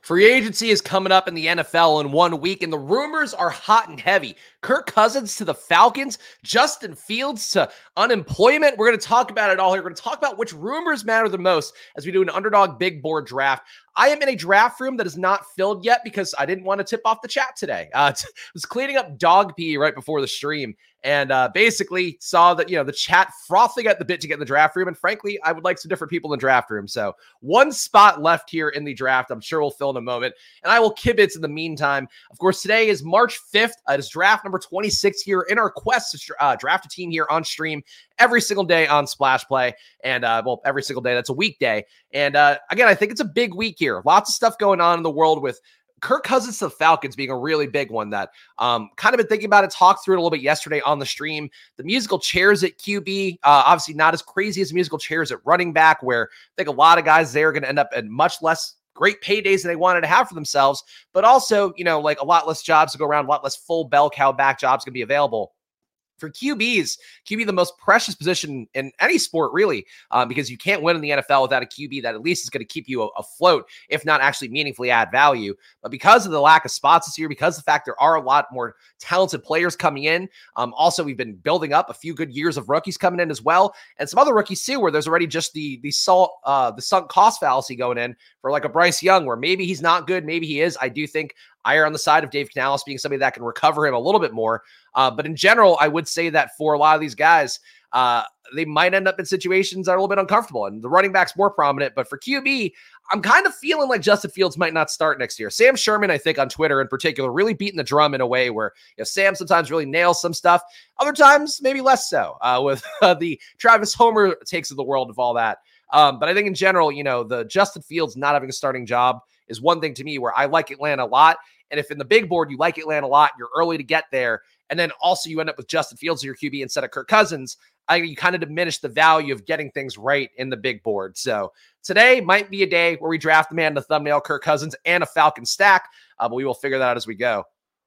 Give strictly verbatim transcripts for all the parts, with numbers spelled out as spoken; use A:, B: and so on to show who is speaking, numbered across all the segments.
A: Free agency is coming up in the N F L in one week, and the rumors are hot and heavy. Kirk Cousins to the Falcons, Justin Fields to unemployment. We're going to talk about it all here. We're going to talk about which rumors matter the most as we do an underdog big board draft. I am in a draft room that is not filled yet because I didn't want to tip off the chat today. Uh, I was cleaning up dog pee right before the stream and uh, basically saw that, you know, the chat frothing at the bit to get in the draft room. And frankly, I would like some different people in the draft room. So one spot left here in the draft. I'm sure we'll fill in a moment. And I will kibitz in the meantime. Of course, today is March fifth. Uh, it is draft number twenty-six here in our quest to uh, draft a team here on stream every single day on Splash Play. And, uh, well, every single day. That's a weekday. And uh, again, I think it's a big week here. Lots of stuff going on in the world with Kirk Cousins to the Falcons being a really big one that um, kind of been thinking about it, talked through it a little bit yesterday on the stream. The musical chairs at Q B, uh, obviously not as crazy as musical chairs at running back, where I think a lot of guys there are going to end up at much less great paydays than they wanted to have for themselves, but also, you know, like a lot less jobs to go around, a lot less full bell cow back jobs going to be available. For Q Bs, Q B the most precious position in any sport, really, um, because you can't win in the N F L without a Q B that at least is going to keep you afloat, if not actually meaningfully add value. But because of the lack of spots this year, because of the fact there are a lot more talented players coming in, um, also we've been building up a few good years of rookies coming in as well, and some other rookies too, where there's already just the the salt, uh, the sunk cost fallacy going in for like a Bryce Young, where maybe he's not good, maybe he is. I do think I are on the side of Dave Canales being somebody that can recover him a little bit more. Uh, but in general, I would say that for a lot of these guys, uh, they might end up in situations that are a little bit uncomfortable. And the running back's more prominent. But for Q B, I'm kind of feeling like Justin Fields might not start next year. Sam Sherman, I think on Twitter in particular, really beating the drum in a way where, you know, Sam sometimes really nails some stuff. Other times, maybe less so uh, with uh, the Travis Homer takes of the world of all that. Um, but I think in general, you know, the Justin Fields not having a starting job is one thing to me where I like Atlanta a lot. And if in the big board you like Atlanta a lot, you're early to get there, and then also you end up with Justin Fields as your Q B instead of Kirk Cousins, I, you kind of diminish the value of getting things right in the big board. So today might be a day where we draft the man in the thumbnail, Kirk Cousins, and a Falcon stack, uh, but we will figure that out as we go.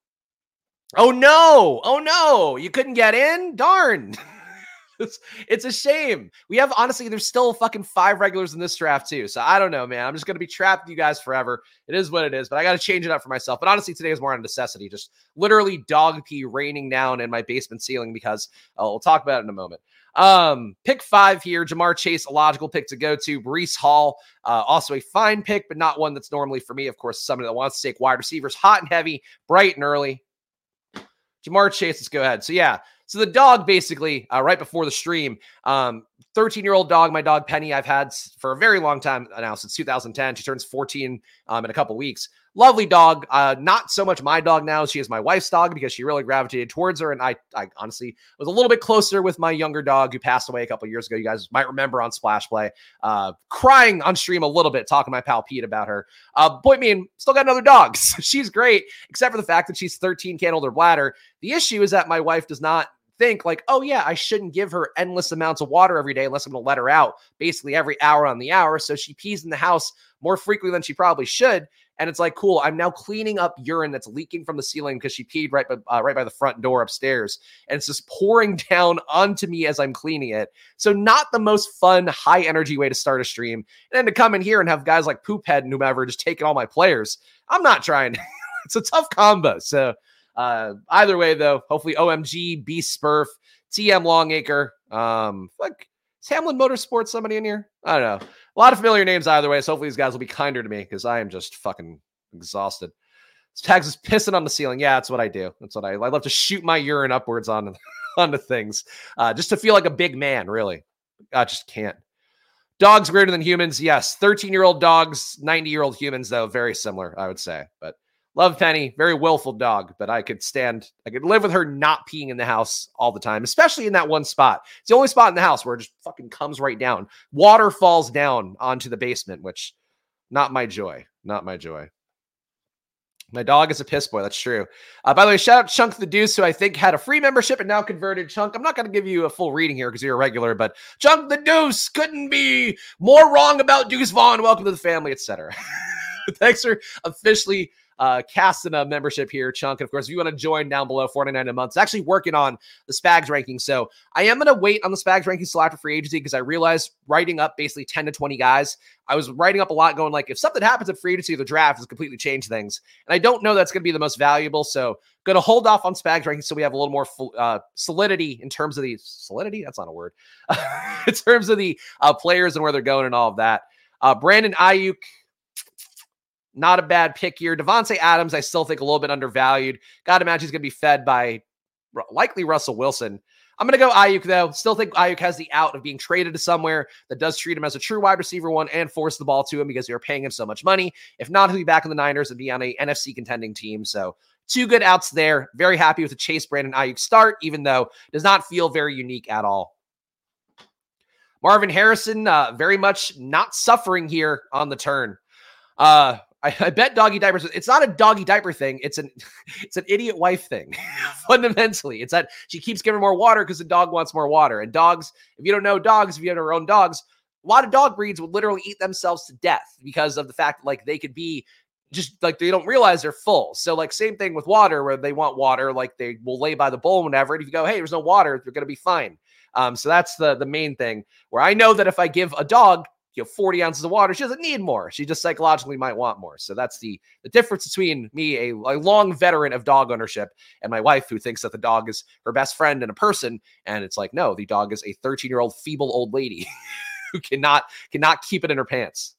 A: Oh, no. Oh, no. You couldn't get in? Darn. It's, it's a shame. We have, honestly, there's still fucking five regulars in this draft too. So I don't know, man. I'm just going to be trapped with you guys forever. It is what it is, but I got to change it up for myself. But honestly, today is more on necessity. Just literally dog pee raining down in my basement ceiling because uh, we'll talk about it in a moment. Um, pick five here. Jamar Chase, a logical pick to go to. Breece Hall, uh, also a fine pick, but not one that's normally for me. Of course, somebody that wants to take wide receivers hot and heavy, bright and early. Jamar Chase, let's go ahead. So yeah. So the dog basically, uh, right before the stream, um, thirteen-year-old dog, my dog Penny, I've had for a very long time now, since two thousand ten. She turns fourteen um, in a couple weeks. Lovely dog. Uh, not so much my dog now. She is my wife's dog because she really gravitated towards her. And I, I honestly was a little bit closer with my younger dog who passed away a couple years ago. You guys might remember on Splash Play, uh, crying on stream a little bit, talking to my pal Pete about her. Uh, point being, still got another dog. She's great, except for the fact that she's thirteen, can't hold her bladder. The issue is that my wife does not think like, oh yeah, I shouldn't give her endless amounts of water every day unless I'm going to let her out basically every hour on the hour. So she pees in the house more frequently than she probably should. And it's like, cool, I'm now cleaning up urine that's leaking from the ceiling because she peed right by, uh, right by the front door upstairs. And it's just pouring down onto me as I'm cleaning it. So not the most fun, high energy way to start a stream. And then to come in here and have guys like Poophead and whomever just taking all my players. I'm not trying. It's a tough combo. So Uh, either way, though, hopefully O M G, B Spurf, T M Longacre, um, like, is Hamlin Motorsports somebody in here? I don't know. A lot of familiar names either way, so hopefully these guys will be kinder to me because I am just fucking exhausted. Tags is pissing on the ceiling. Yeah, that's what I do. That's what I, I love to shoot my urine upwards on onto things, uh, just to feel like a big man, really. I just can't. Dogs greater than humans, yes. thirteen-year-old dogs, ninety-year-old humans, though, very similar, I would say, but love Penny, very willful dog, but I could stand, I could live with her not peeing in the house all the time, especially in that one spot. It's the only spot in the house where it just fucking comes right down. Water falls down onto the basement, which not my joy, not my joy. My dog is a piss boy. That's true. Uh, by the way, shout out Chunk the Deuce, who I think had a free membership and now converted. Chunk, I'm not going to give you a full reading here because you're a regular, but Chunk the Deuce couldn't be more wrong about Deuce Vaughn. Welcome to the family, et cetera. Thanks for officially uh, casting a membership here, Chunk. And of course, if you want to join down below, four ninety-nine a month. It's actually working on the Spags ranking. So I am going to wait on the Spags ranking till after free agency because I realized writing up basically ten to twenty guys, I was writing up a lot going like, if something happens at free agency or the draft, it's completely change things. And I don't know that's going to be the most valuable. So going to hold off on Spags ranking so we have a little more uh, solidity in terms of the solidity. That's not a word. In terms of the uh, players and where they're going and all of that. Uh, Brandon Ayuk, not a bad pick here. Devontae Adams, I still think a little bit undervalued. Got to imagine he's going to be fed by likely Russell Wilson. I'm going to go Ayuk, though. Still think Ayuk has the out of being traded to somewhere that does treat him as a true wide receiver one and force the ball to him because you're paying him so much money. If not, he'll be back in the Niners and be on a N F C contending team. So two good outs there. Very happy with the Chase Brandon Ayuk start, even though it does not feel very unique at all. Marvin Harrison, uh, very much not suffering here on the turn. Uh, I, I bet doggy diapers. It's not a doggy diaper thing. It's an it's an idiot wife thing. Fundamentally, it's that she keeps giving more water because the dog wants more water. And dogs, if you don't know dogs, if you have your own dogs, a lot of dog breeds would literally eat themselves to death because of the fact that, like, they could be just like they don't realize they're full. So like same thing with water where they want water, like they will lay by the bowl whenever. And if you go, hey, there's no water, they're going to be fine. Um, so that's the the main thing where I know that if I give a dog you know, forty ounces of water, she doesn't need more. She just psychologically might want more. So that's the, the difference between me, a, a long veteran of dog ownership, and my wife who thinks that the dog is her best friend and a person. And it's like, no, the dog is a thirteen year old feeble old lady who cannot, cannot keep it in her pants.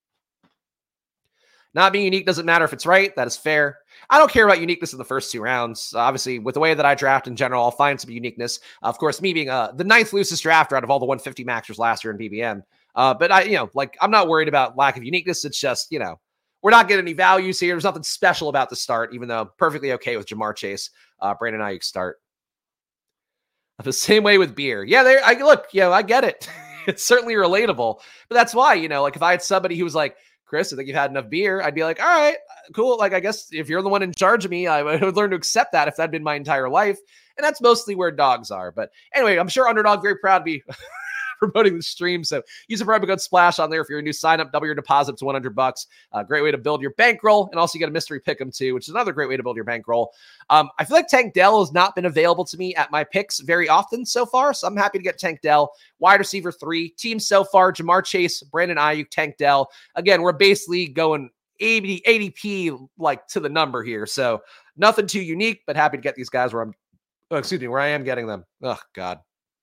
A: Not being unique doesn't matter if it's right. That is fair. I don't care about uniqueness in the first two rounds. Uh, obviously, with the way that I draft in general, I'll find some uniqueness. Uh, of course, me being uh, the ninth loosest drafter out of all the one fifty maxers last year in B B M. Uh, but I, you know, like I'm not worried about lack of uniqueness. It's just, you know, we're not getting any values here. There's nothing special about the start, even though I'm perfectly okay with Jamar Chase, uh, Brandon Ayuk start. The same way with beer. Yeah, there. I look, you know, I get it. It's certainly relatable, but that's why, you know, like if I had somebody who was like, Chris, I think you've had enough beer, I'd be like, all right, cool. Like, I guess if you're the one in charge of me, I would learn to accept that if that'd been my entire life. And that's mostly where dogs are. But anyway, I'm sure Underdog very proud to be promoting the stream. So use a promo code SPLASH on there if you're a new sign up, double your deposit to one hundred bucks. A great way to build your bankroll. And also you get a mystery pick'em too, which is another great way to build your bankroll. Um, I feel like Tank Dell has not been available to me at my picks very often so far. So I'm happy to get Tank Dell, wide receiver three. Team so far, Jamar Chase, Brandon Ayuk, Tank Dell. Again, we're basically going eighty, A D P like to the number here. So nothing too unique, but happy to get these guys where I'm, oh, excuse me, where I am getting them. Oh God.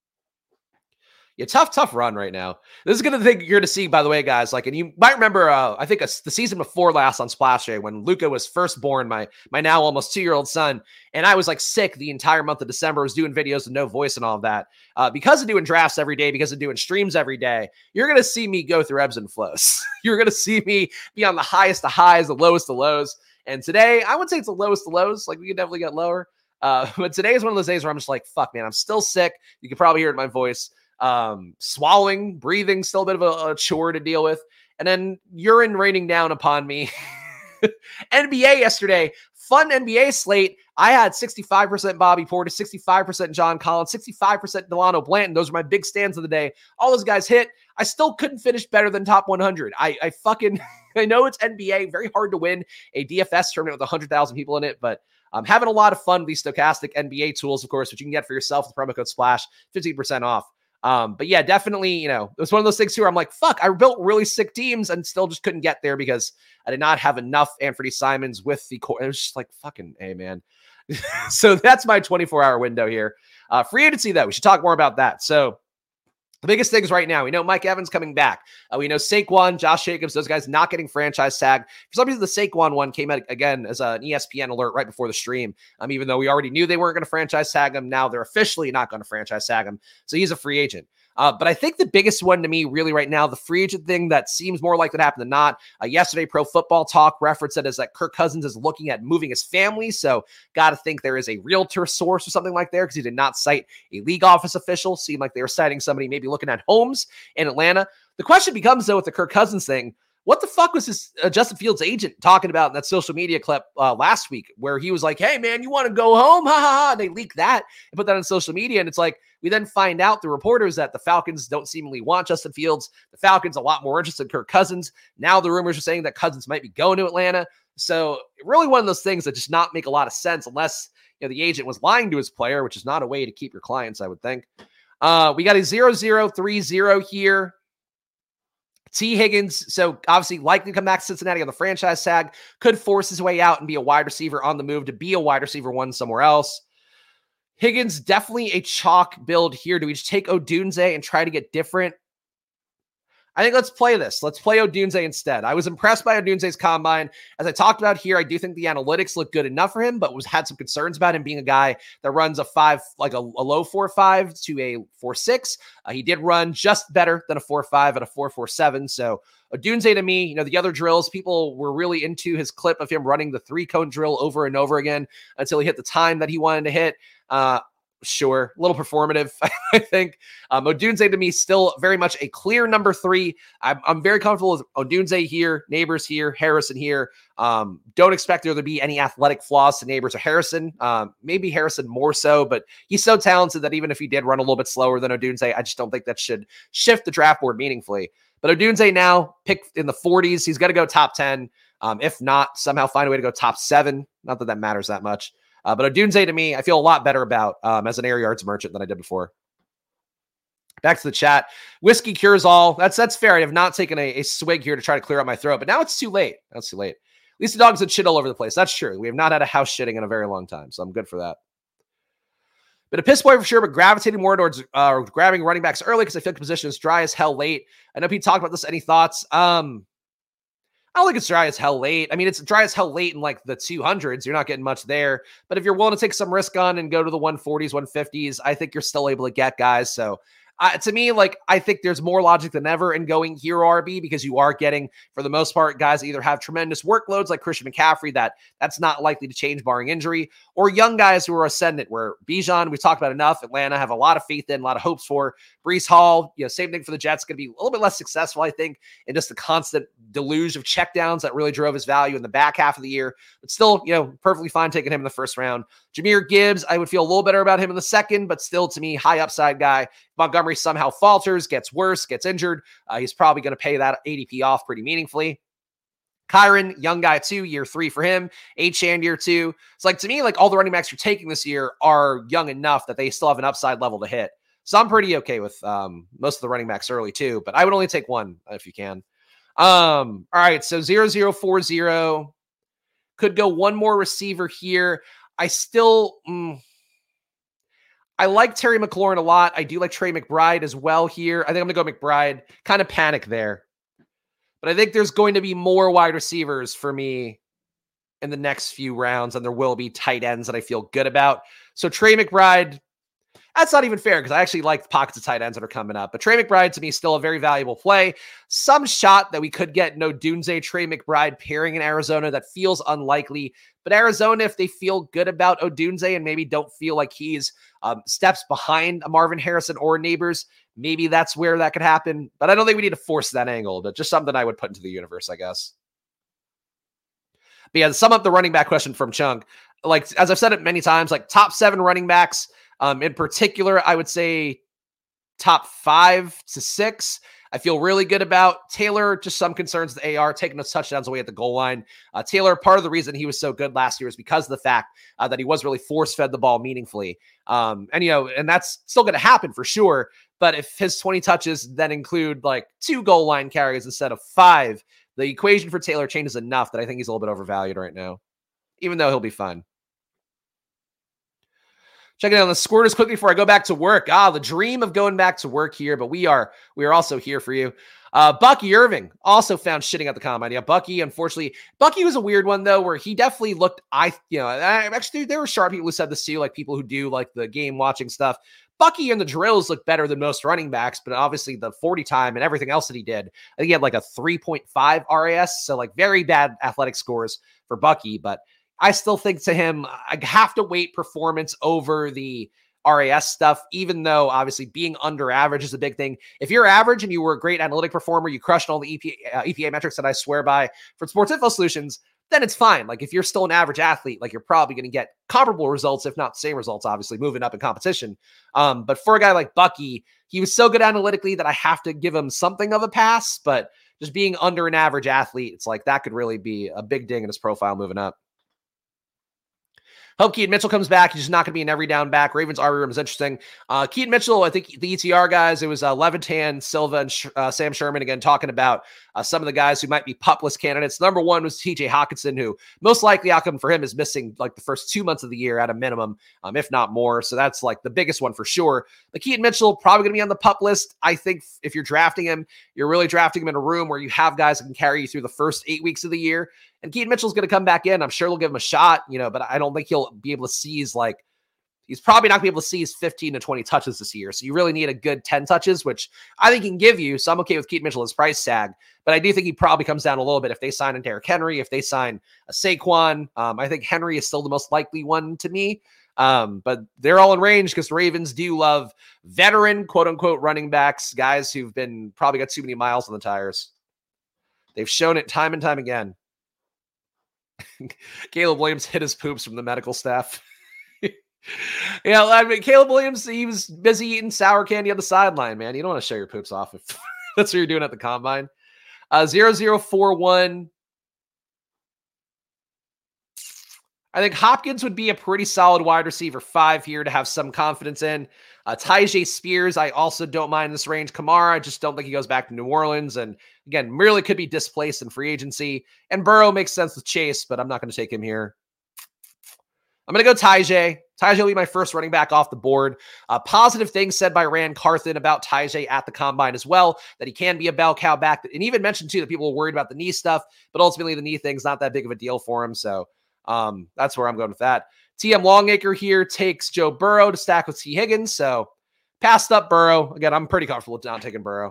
A: Yeah, tough, tough run right now. This is going to think you're going to see, by the way, guys. Like, and you might remember, uh, I think a, the season before last on Splash Day when Luca was first born, my my now almost two year old son, and I was like sick the entire month of December. I was doing videos with no voice and all of that uh, because of doing drafts every day, because of doing streams every day. You're going to see me go through ebbs and flows. You're going to see me be on the highest of highs, the lowest of lows. And today, I would say it's the lowest of lows. Like we could definitely get lower, uh, but today is one of those days where I'm just like, fuck, man, I'm still sick. You can probably hear it in my voice. Um, swallowing, breathing, still a bit of a, a chore to deal with. And then urine raining down upon me. N B A yesterday, fun N B A slate. I had sixty-five percent Bobby Portis, sixty-five percent John Collins, sixty-five percent Delano Blanton. Those are my big stands of the day. All those guys hit. I still couldn't finish better than top one hundred. I, I fucking, I know it's N B A, very hard to win a D F S tournament with one hundred thousand people in it, but I'm having a lot of fun with these stochastic N B A tools, of course, which you can get for yourself with promo code SPLASH, fifteen percent off. Um, but yeah, definitely, you know, it was one of those things too where I'm like, fuck, I built really sick teams and still just couldn't get there because I did not have enough Anthony Simons with the core. It was just like, fucking, hey, man. So that's my twenty-four hour window here. Uh, free agency, though, we should talk more about that. So the biggest things right now, we know Mike Evans coming back. Uh, we know Saquon, Josh Jacobs, those guys not getting franchise tag. For some reason, the Saquon one came out again as an E S P N alert right before the stream. Um, even though we already knew they weren't going to franchise tag him, now they're officially not going to franchise tag him. So he's a free agent. Uh, but I think the biggest one to me really right now, the free agent thing that seems more likely to happen than not. Uh, yesterday, Pro Football Talk referenced it as that Kirk Cousins is looking at moving his family. So got to think there is a realtor source or something like there because he did not cite a league office official. Seemed like they were citing somebody maybe looking at homes in Atlanta. The question becomes, though, with the Kirk Cousins thing, What the fuck was this uh, Justin Fields agent talking about in that social media clip uh, last week where he was like, hey, man, you want to go home? Ha ha ha. And they leak that and put that on social media. And it's like, we then find out through reporters that the Falcons don't seemingly want Justin Fields. The Falcons a lot more interested in Kirk Cousins. Now the rumors are saying that Cousins might be going to Atlanta. So really one of those things that just not make a lot of sense unless you know the agent was lying to his player, which is not a way to keep your clients, I would think. Uh, we got a zero zero three zero here. T. Higgins, so obviously likely to come back to Cincinnati on the franchise tag, could force his way out and be a wide receiver on the move to be a wide receiver one somewhere else. Higgins, definitely a chalk build here. Do we just take Odunze and try to get different? I think let's play this. Let's play Odunze instead. I was impressed by Odunze's combine. As I talked about here, I do think the analytics look good enough for him, but was had some concerns about him being a guy that runs a five, like a, a low four five to a four six. Uh, he did run just better than a four five at a four four seven. So Odunze to me, you know, the other drills, people were really into his clip of him running the three cone drill over and over again until he hit the time that he wanted to hit. Uh, Sure, a little performative, I think. Um, Odunze to me still very much a clear number three. I'm, I'm very comfortable with Odunze here, Neighbors here, Harrison here. Um, don't expect there to be any athletic flaws to Neighbors or Harrison. Um, maybe Harrison more so, but he's so talented that even if he did run a little bit slower than Odunze, I just don't think that should shift the draft board meaningfully. But Odunze now picked in the forties. He's got to go top ten. Um, if not, somehow find a way to go top seven. Not that that matters that much. Uh, but Odunze to me, I feel a lot better about um, as an air yards merchant than I did before. Back to the chat. Whiskey cures all. That's that's fair. I have not taken a, a swig here to try to clear out my throat, but now it's too late. That's too late. At least the dogs had shit all over the place. That's true. We have not had a house shitting in a very long time, so I'm good for that. But a piss boy for sure, but gravitating more towards uh, grabbing running backs early because I feel like the position is dry as hell late. I know people talk about this. Any thoughts? Um, I don't think it's dry as hell late. I mean, it's dry as hell late in like the two hundreds. You're not getting much there. But if you're willing to take some risk on and go to the one forties, one fifties, I think you're still able to get guys. So uh, to me, like, I think there's more logic than ever in going hero R B because you are getting, for the most part, guys that either have tremendous workloads like Christian McCaffrey, that that's not likely to change barring injury, or young guys who are ascendant, where Bijan, we've talked about enough, Atlanta have a lot of faith in, a lot of hopes for. Breece Hall, you know, same thing for the Jets, going to be a little bit less successful, I think, in just the constant deluge of checkdowns that really drove his value in the back half of the year, but still, you know, perfectly fine taking him in the first round. Jahmyr Gibbs, I would feel a little better about him in the second, but still, to me, high upside guy. Montgomery somehow falters, gets worse, gets injured. Uh, he's probably going to pay that A D P off pretty meaningfully. Kyron, young guy too, year three for him. Achane year two. It's like, to me, like all the running backs you're taking this year are young enough that they still have an upside level to hit. So I'm pretty okay with um, most of the running backs early too, but I would only take one if you can. Um, all right, so zero zero four zero. Could go one more receiver here. I still... Mm, I like Terry McLaurin a lot. I do like Trey McBride as well here. I think I'm going to go McBride. Kind of panic there. But I think there's going to be more wide receivers for me in the next few rounds, and there will be tight ends that I feel good about. So Trey McBride, that's not even fair because I actually like the pockets of tight ends that are coming up. But Trey McBride, to me, is still a very valuable play. Some shot that we could get no Odunze, Trey McBride pairing in Arizona that feels unlikely. But Arizona, if they feel good about Odunze and maybe don't feel like he's um, steps behind a Marvin Harrison or Neighbors, maybe that's where that could happen. But I don't think we need to force that angle, but just something I would put into the universe, I guess. But yeah, to sum up the running back question from Chunk, like, as I've said it many times, like top seven running backs, um, in particular, I would say top five to six. I feel really good about Taylor. Just some concerns with A R taking those touchdowns away at the goal line. Uh, Taylor, part of the reason he was so good last year is because of the fact uh, that he was really force-fed the ball meaningfully. Um, and, you know, and that's still going to happen for sure. But if his twenty touches then include like two goal line carries instead of five, the equation for Taylor changes enough that I think he's a little bit overvalued right now, even though he'll be fun. Checking out the squirters quickly before I go back to work. Ah, the dream of going back to work here, but we are we are also here for you. Uh, Bucky Irving also found shitting at the combine. Yeah, Bucky, unfortunately, Bucky was a weird one though, where he definitely looked. I, you know, I, actually there were sharp people who said this too, like people who do like the game watching stuff. Bucky and the drills look better than most running backs, but obviously the forty time and everything else that he did, I think he had like a three point five R A S, so like very bad athletic scores for Bucky, but I still think to him, I have to weight performance over the R A S stuff, even though obviously being under average is a big thing. If you're average and you were a great analytic performer, you crushed all the E P A, uh, E P A metrics that I swear by for Sports Info Solutions, then it's fine. Like if you're still an average athlete, like you're probably going to get comparable results, if not the same results, obviously moving up in competition. Um, but for a guy like Bucky, he was so good analytically that I have to give him something of a pass, but just being under an average athlete, it's like that could really be a big ding in his profile moving up. Hope Keaton Mitchell comes back. He's just not going to be an every down back. Ravens R B room is interesting. Uh, Keaton Mitchell, I think the E T R guys, it was uh, Levitan, Silva, and Sh- uh, Sam Sherman again talking about uh, some of the guys who might be pupless candidates. Number one was T J Hockenson, who most likely outcome for him is missing like the first two months of the year at a minimum, um, if not more. So that's like the biggest one for sure. But Keaton Mitchell probably going to be on the pup list. I think if you're drafting him, you're really drafting him in a room where you have guys that can carry you through the first eight weeks of the year. And Keaton Mitchell's going to come back in. I'm sure they'll give him a shot, you know, but I don't think he'll be able to seize like, he's probably not going to be able to seize fifteen to twenty touches this year. So you really need a good ten touches, which I think he can give you. So I'm okay with Keaton Mitchell as price tag, but I do think he probably comes down a little bit if they sign a Derrick Henry, if they sign a Saquon. Um, I think Henry is still the most likely one to me. Um, but they're all in range because the Ravens do love veteran, quote unquote, running backs, guys who've been probably got too many miles on the tires. They've shown it time and time again. Caleb Williams hit his poops from the medical staff. Yeah, I mean, Caleb Williams, he was busy eating sour candy on the sideline, man. You don't want to show your poops off if that's what you're doing at the combine. Uh, zero zero four one. I think Hopkins would be a pretty solid wide receiver five here to have some confidence in. Uh, Tyjae Spears, I also don't mind this range. Kamara, I just don't think he goes back to New Orleans. And again, really could be displaced in free agency. And Burrow makes sense with Chase, but I'm not going to take him here. I'm going to go Tyjae. Tyjae will be my first running back off the board. Uh, positive things said by Rand Carthen about Tyjae at the combine as well, that he can be a bell cow back. And even mentioned, too, that people were worried about the knee stuff, but ultimately the knee thing's not that big of a deal for him. So um, that's where I'm going with that. T M Longacre here takes Joe Burrow to stack with T. Higgins. So passed up Burrow. Again, I'm pretty comfortable with not taking Burrow.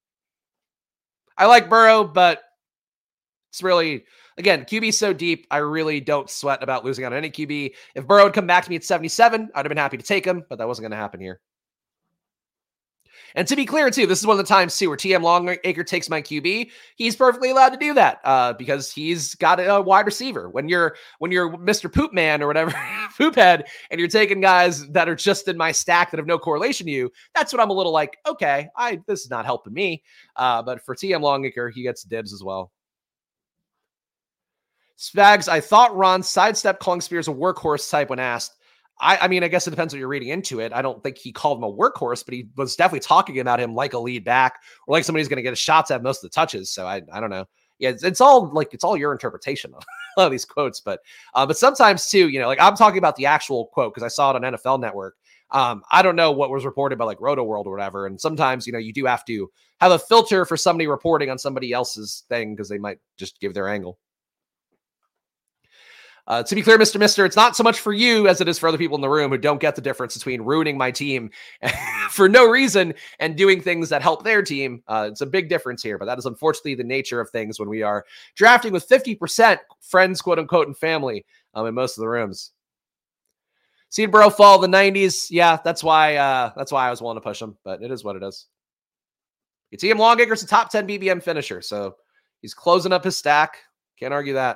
A: I like Burrow, but it's really, again, Q B so deep, I really don't sweat about losing out on any Q B. If Burrow would come back to me at seventy-seven, I'd have been happy to take him, but that wasn't going to happen here. And to be clear, too, this is one of the times, too, where T M Longacre takes my Q B. He's perfectly allowed to do that uh, because he's got a wide receiver. When you're when you're Mister Poop Man or whatever, Poop Head, and you're taking guys that are just in my stack that have no correlation to you, that's what I'm a little like, okay, I this is not helping me. Uh, but for T M Longacre, he gets dibs as well. Spags, I thought Ron sidestepped calling Spears a workhorse type when asked. I, I mean, I guess it depends what you're reading into it. I don't think he called him a workhorse, but he was definitely talking about him like a lead back or like somebody who's going to get a shots at most of the touches. So I, I don't know. Yeah, it's, it's all like it's all your interpretation of a lot of these quotes, but uh, but sometimes too, you know, like I'm talking about the actual quote because I saw it on N F L Network. Um, I don't know what was reported by like Roto World or whatever, and sometimes you know you do have to have a filter for somebody reporting on somebody else's thing because they might just give their angle. Uh, to be clear, Mister Mister, it's not so much for you as it is for other people in the room who don't get the difference between ruining my team for no reason and doing things that help their team. Uh, it's a big difference here, but that is unfortunately the nature of things when we are drafting with fifty percent friends, quote unquote, and family um, in most of the rooms. Seen Burrow fall in the nineties. Yeah, that's why uh, that's why I was willing to push him, but it is what it is. You see him Longacre's a top ten B B M finisher, so he's closing up his stack. Can't argue that.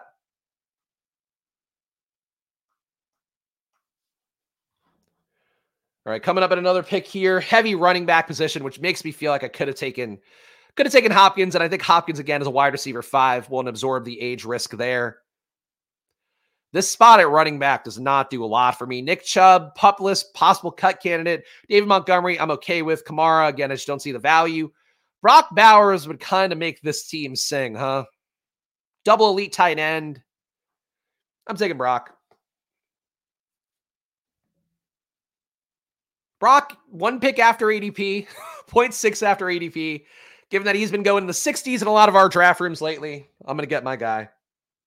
A: All right, coming up at another pick here, heavy running back position, which makes me feel like I could have taken could have taken Hopkins, and I think Hopkins, again, as a wide receiver five, won't absorb the age risk there. This spot at running back does not do a lot for me. Nick Chubb, pupless, possible cut candidate. David Montgomery, I'm okay with. Kamara, again, I just don't see the value. Brock Bowers would kind of make this team sing, huh? Double elite tight end. I'm taking Brock. Brock, one pick after A D P, zero point six after A D P. Given that he's been going in the sixties in a lot of our draft rooms lately, I'm going to get my guy. I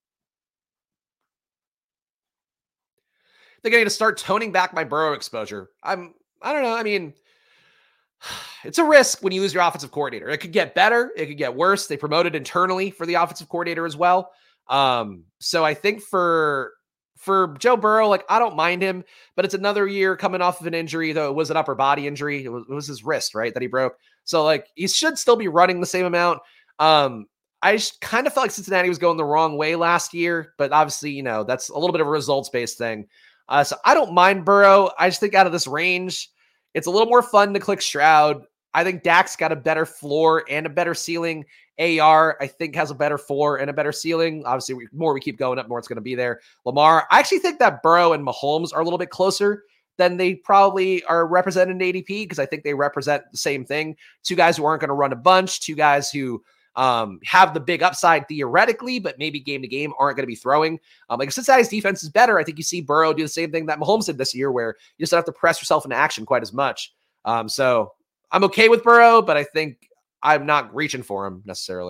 A: think I need to start toning back my Burrow exposure. I'm, I don't know. I mean, it's a risk when you lose your offensive coordinator. It could get better. It could get worse. They promoted internally for the offensive coordinator as well. Um, so I think for, for Joe Burrow, like, I don't mind him, but it's another year coming off of an injury, though it was an upper body injury. It was, it was his wrist, right, that he broke. So, like, he should still be running the same amount. Um, I just kind of felt like Cincinnati was going the wrong way last year, but obviously, you know, that's a little bit of a results-based thing. Uh, so I don't mind Burrow. I just think out of this range, it's a little more fun to click Stroud. I think Dak's got a better floor and a better ceiling. A R, I think, has a better floor and a better ceiling. Obviously, we, more we keep going up, more it's going to be there. Lamar, I actually think that Burrow and Mahomes are a little bit closer than they probably are represented in A D P, because I think they represent the same thing. Two guys who aren't going to run a bunch, two guys who um, have the big upside theoretically, but maybe game to game aren't going to be throwing. Um, like, if Cincinnati's defense is better, I think you see Burrow do the same thing that Mahomes did this year, where you just don't have to press yourself into action quite as much. Um, so I'm okay with Burrow, but I think I'm not reaching for him necessarily.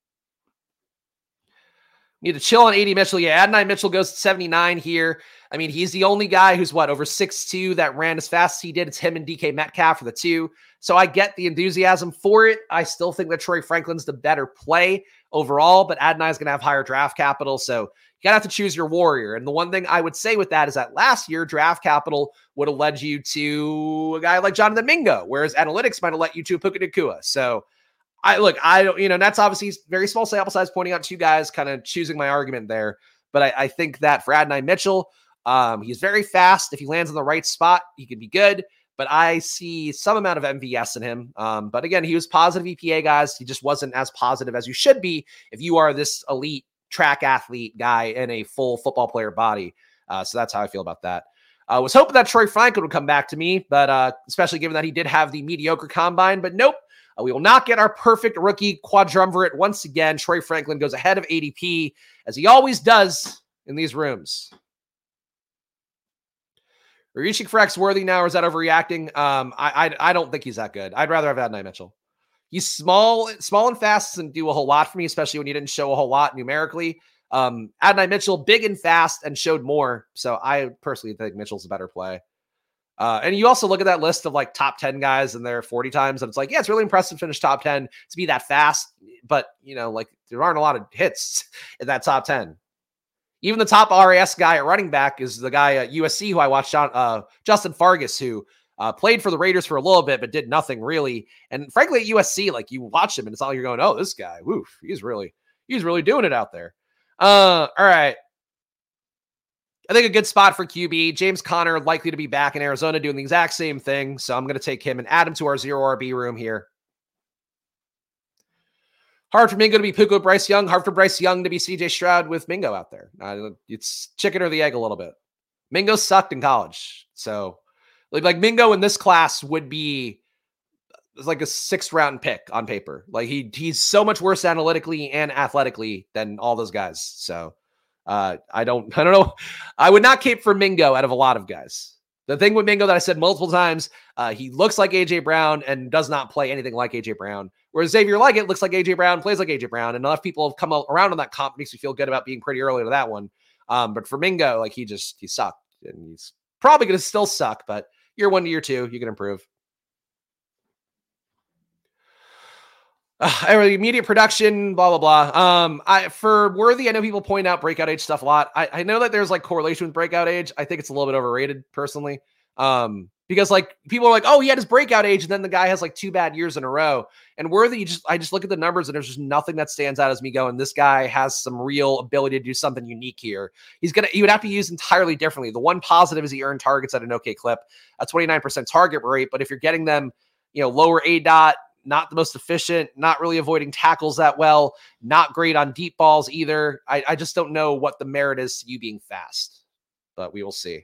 A: Need to chill on A D Mitchell. Yeah, Adonai Mitchell goes to seventy-nine here. I mean, he's the only guy who's, what, over six two that ran as fast as he did. It's him and D K Metcalf for the two. So I get the enthusiasm for it. I still think that Troy Franklin's the better play overall, but Adonai's going to have higher draft capital. So you got to have to choose your warrior. And the one thing I would say with that is that last year, draft capital would have led you to a guy like Jonathan Mingo, whereas analytics might have led you to Puka Nacua. So I look, I don't, you know, that's obviously very small sample size, pointing out two guys, kind of choosing my argument there. But I, I think that for Adonai Mitchell, um, he's very fast. If he lands in the right spot, he could be good. But I see some amount of M V S in him. Um, but again, he was positive E P A, guys. He just wasn't as positive as you should be if you are this elite track athlete guy in a full football player body. Uh, so that's how I feel about that. I uh, was hoping that Troy Franklin would come back to me, but uh, especially given that he did have the mediocre combine. But nope. Uh, we will not get our perfect rookie quadrumvirate once again. Troy Franklin goes ahead of A D P, as he always does in these rooms. Are you reaching for X-Worthy now, or is that overreacting? Um, I, I I don't think he's that good. I'd rather have Adonai Mitchell. He's small, small and fast, doesn't do a whole lot for me, especially when he didn't show a whole lot numerically. Um, Adonai Mitchell, big and fast, and showed more. So I personally think Mitchell's a better play. Uh, and you also look at that list of like top ten guys in there forty times, and it's like, yeah, it's really impressive to finish top ten to be that fast. But, you know, like there aren't a lot of hits in that top ten. Even the top R A S guy at running back is the guy at U S C who I watched on, uh, Justin Fargas, who uh, played for the Raiders for a little bit, but did nothing really. And frankly, at U S C, like you watch him and it's all you're going, oh, this guy, woof, he's really, he's really doing it out there. Uh, all right. I think a good spot for Q B. James Conner likely to be back in Arizona doing the exact same thing. So I'm going to take him and add him to our zero R B room here. Hard for Mingo to be Puka Bryce Young. Hard for Bryce Young to be C J Stroud with Mingo out there. Uh, it's chicken or the egg a little bit. Mingo sucked in college. So like, like Mingo in this class would be like a sixth round pick on paper. Like he he's so much worse analytically and athletically than all those guys. So Uh, I don't, I don't know. I would not cape for Mingo out of a lot of guys. The thing with Mingo that I said multiple times, uh, he looks like A J Brown and does not play anything like A J Brown. Whereas Xavier Leggett looks like A J Brown, plays like A J Brown. And enough people have come around on that comp, makes me feel good about being pretty early to that one. Um, but for Mingo, like he just, he sucked. And he's probably going to still suck, but year one to year two, you can improve. Uh, immediate production, blah, blah, blah. Um, I, for Worthy, I know people point out breakout age stuff a lot. I, I know that there's like correlation with breakout age. I think it's a little bit overrated personally. Um, because like people are like, oh, he had his breakout age. And then the guy has like two bad years in a row. And Worthy, just, I just look at the numbers and there's just nothing that stands out as me going, this guy has some real ability to do something unique here. He's going to, he would have to use entirely differently. The one positive is he earned targets at an okay clip, a twenty-nine percent target rate. But if you're getting them, you know, lower A dot, not the most efficient, not really avoiding tackles that well, not great on deep balls either. I, I just don't know what the merit is to you being fast, but we will see.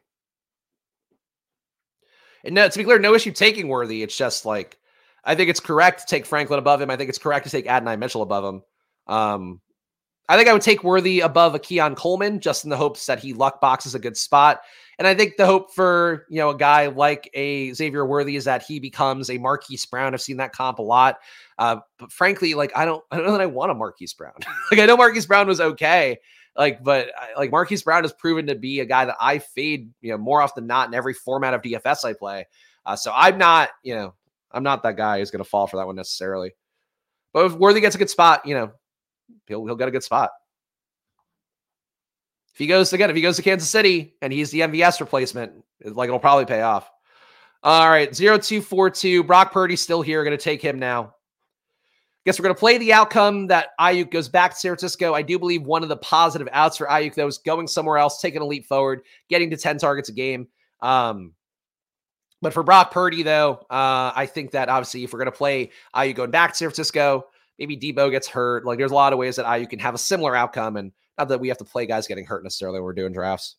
A: And no, to be clear, no issue taking Worthy. It's just like, I think it's correct to take Franklin above him. I think it's correct to take Adonai Mitchell above him. Um, I think I would take Worthy above a Keon Coleman just in the hopes that he luck boxes a good spot. And I think the hope for, you know, a guy like a Xavier Worthy is that he becomes a Marquise Brown. I've seen that comp a lot. Uh, but frankly, like, I don't, I don't know that I want a Marquise Brown. Like, I know Marquise Brown was okay. Like, but like Marquise Brown has proven to be a guy that I fade, you know, more often than not in every format of D F S I play. Uh, so I'm not, you know, I'm not that guy who's going to fall for that one necessarily. But if Worthy gets a good spot, you know, he'll, he'll get a good spot. If he goes again, if he goes to Kansas City and he's the M V S replacement, like it'll probably pay off. All right, zero two four two. Brock Purdy's still here. Going to take him now. Guess we're going to play the outcome that Aiyuk goes back to San Francisco. I do believe one of the positive outs for Aiyuk, though, is going somewhere else, taking a leap forward, getting to ten targets a game. Um, but for Brock Purdy, though, uh, I think that obviously if we're going to play Aiyuk going back to San Francisco, maybe Debo gets hurt. Like there's a lot of ways that Aiyuk can have a similar outcome, and not that we have to play guys getting hurt necessarily when we're doing drafts.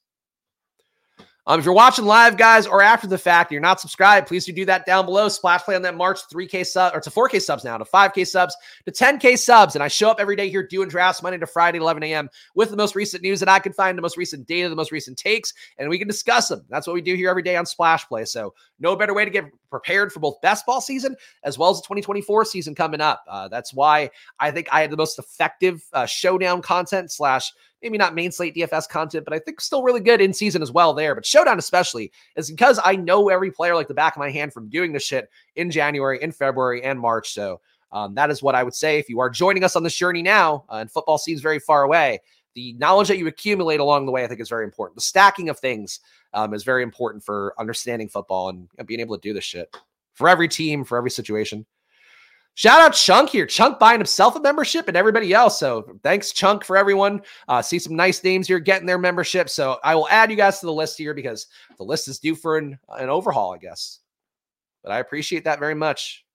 A: Um, if you're watching live, guys, or after the fact, and you're not subscribed, please do do that down below. Splash Play on that March three K sub, or to four K subs now, to five K subs, to ten K subs. And I show up every day here doing drafts Monday to Friday at eleven a.m. with the most recent news that I can find, the most recent data, the most recent takes, and we can discuss them. That's what we do here every day on Splash Play. So no better way to get prepared for both best ball season as well as the twenty twenty-four season coming up. Uh, that's why I think I had the most effective uh, showdown content slash maybe not main slate D F S content, but I think still really good in season as well there. But Showdown especially is because I know every player like the back of my hand from doing this shit in January, in February, and March. So um, that is what I would say. If you are joining us on this journey now, uh, and football seems very far away, the knowledge that you accumulate along the way, I think is very important. The stacking of things um, is very important for understanding football and, and being able to do this shit for every team, for every situation. Shout out Chunk here. Chunk buying himself a membership and everybody else. So thanks, Chunk, for everyone. Uh, see some nice names here getting their membership. So I will add you guys to the list here because the list is due for an, an overhaul, I guess. But I appreciate that very much.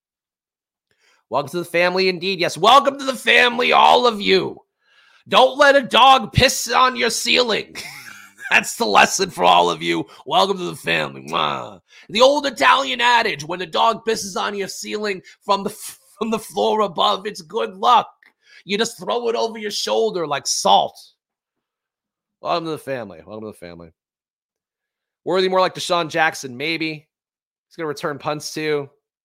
A: Welcome to the family indeed. Yes, welcome to the family, all of you. Don't let a dog piss on your ceiling. That's the lesson for all of you. Welcome to the family. Mwah. The old Italian adage, when a dog pisses on your ceiling from the from the floor above, it's good luck. You just throw it over your shoulder like salt. Welcome to the family. Welcome to the family. Worthy more like Deshaun Jackson, maybe. He's going to return punts too.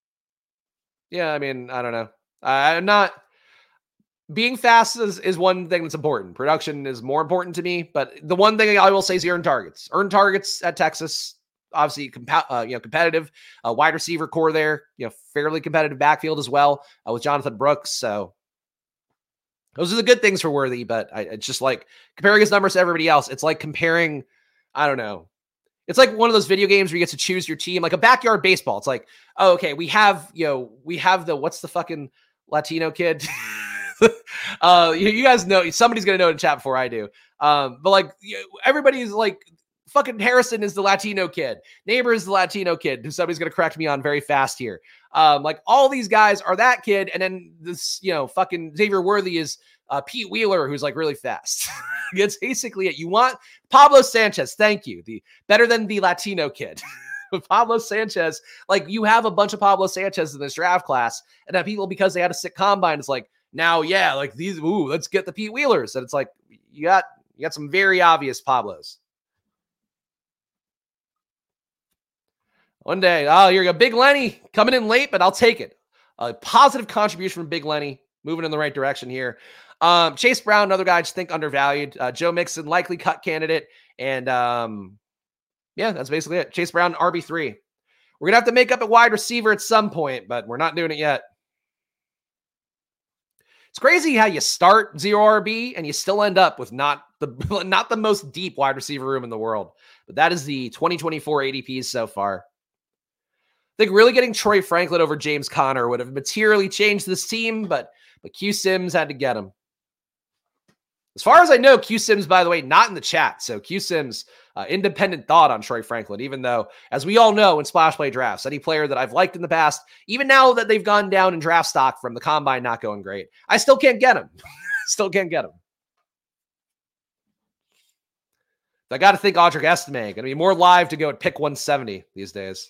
A: Yeah, I mean, I don't know. I'm not... Being fast is, is one thing that's important. Production is more important to me, but the one thing I will say is earn targets. Earn targets at Texas, obviously compa- uh, you know, competitive. Uh, wide receiver core there, you know, fairly competitive backfield as well uh, with Jonathan Brooks. So those are the good things for Worthy, but I, it's just like comparing his numbers to everybody else. It's like comparing, I don't know. It's like one of those video games where you get to choose your team, like a backyard baseball. It's like, oh, okay, we have, you know, we have the, what's the fucking Latino kid? uh, you, you guys know, somebody's going to know in chat before I do. Um, but like everybody's like, fucking Harrison is the Latino kid. Neighbor is the Latino kid who somebody's going to correct me on very fast here. Um, like all these guys are that kid. And then this, you know, fucking Xavier Worthy is uh, Pete Wheeler, who's like really fast. It's basically it. You want Pablo Sanchez. Thank you. The better than the Latino kid. Pablo Sanchez, like you have a bunch of Pablo Sanchez in this draft class, and then people, because they had a sick combine, it's like, now, yeah, like these, ooh, let's get the Pete Wheelers. And it's like, you got, you got some very obvious Pablos. One day, oh, here you go. Big Lenny coming in late, but I'll take it. A positive contribution from Big Lenny, moving in the right direction here. Um, Chase Brown, another guy I just think undervalued. Uh, Joe Mixon, likely cut candidate. And um, yeah, that's basically it. Chase Brown, R B three. We're going to have to make up a wide receiver at some point, but we're not doing it yet. It's crazy how you start zero R B and you still end up with not the not the most deep wide receiver room in the world. But that is the twenty twenty-four A D Ps so far. I think really getting Troy Franklin over James Conner would have materially changed this team, but but Q Sims had to get him. As far as I know, Q Sims, by the way, not in the chat. So Q Sims, uh, independent thought on Troy Franklin, even though, as we all know in Splash Play drafts, any player that I've liked in the past, even now that they've gone down in draft stock from the combine not going great, I still can't get him. Still can't get him. I got to think Audric Estime going to be more live to go at pick one seventy these days.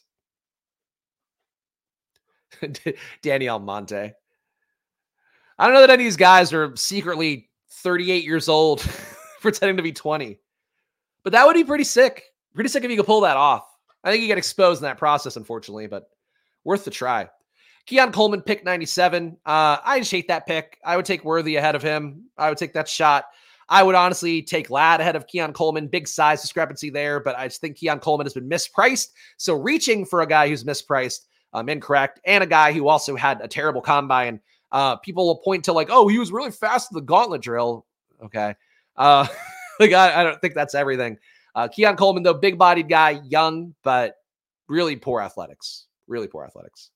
A: Danny Almonte. I don't know that any of these guys are secretly thirty-eight years old pretending to be twenty. But that would be pretty sick. Pretty sick if you could pull that off. I think you get exposed in that process, unfortunately, but worth the try. Keon Coleman, pick ninety-seven. Uh, I just hate that pick. I would take Worthy ahead of him. I would take that shot. I would honestly take Ladd ahead of Keon Coleman. Big size discrepancy there, but I just think Keon Coleman has been mispriced. So reaching for a guy who's mispriced, um, incorrect, and a guy who also had a terrible combine. Uh, people will point to like, oh, he was really fast in the gauntlet drill. Okay. Uh, like, I, I don't think that's everything. Uh, Keon Coleman, though, big-bodied guy, young, but really poor athletics. Really poor athletics.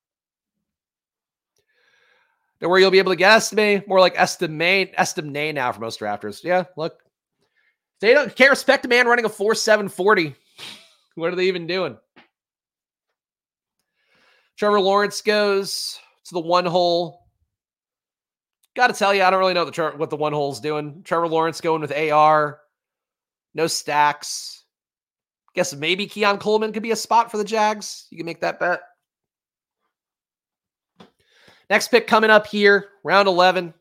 A: Don't worry, you'll be able to get estimate, more like estimate, estimate now for most drafters. Yeah, look. They don't can't respect a man running a four seven forty. What are they even doing? Trevor Lawrence goes to the one hole. Got to tell you, I don't really know the, what the one hole's doing. Trevor Lawrence going with A R. No stacks. Guess maybe Keon Coleman could be a spot for the Jags. You can make that bet. Next pick coming up here, round eleven.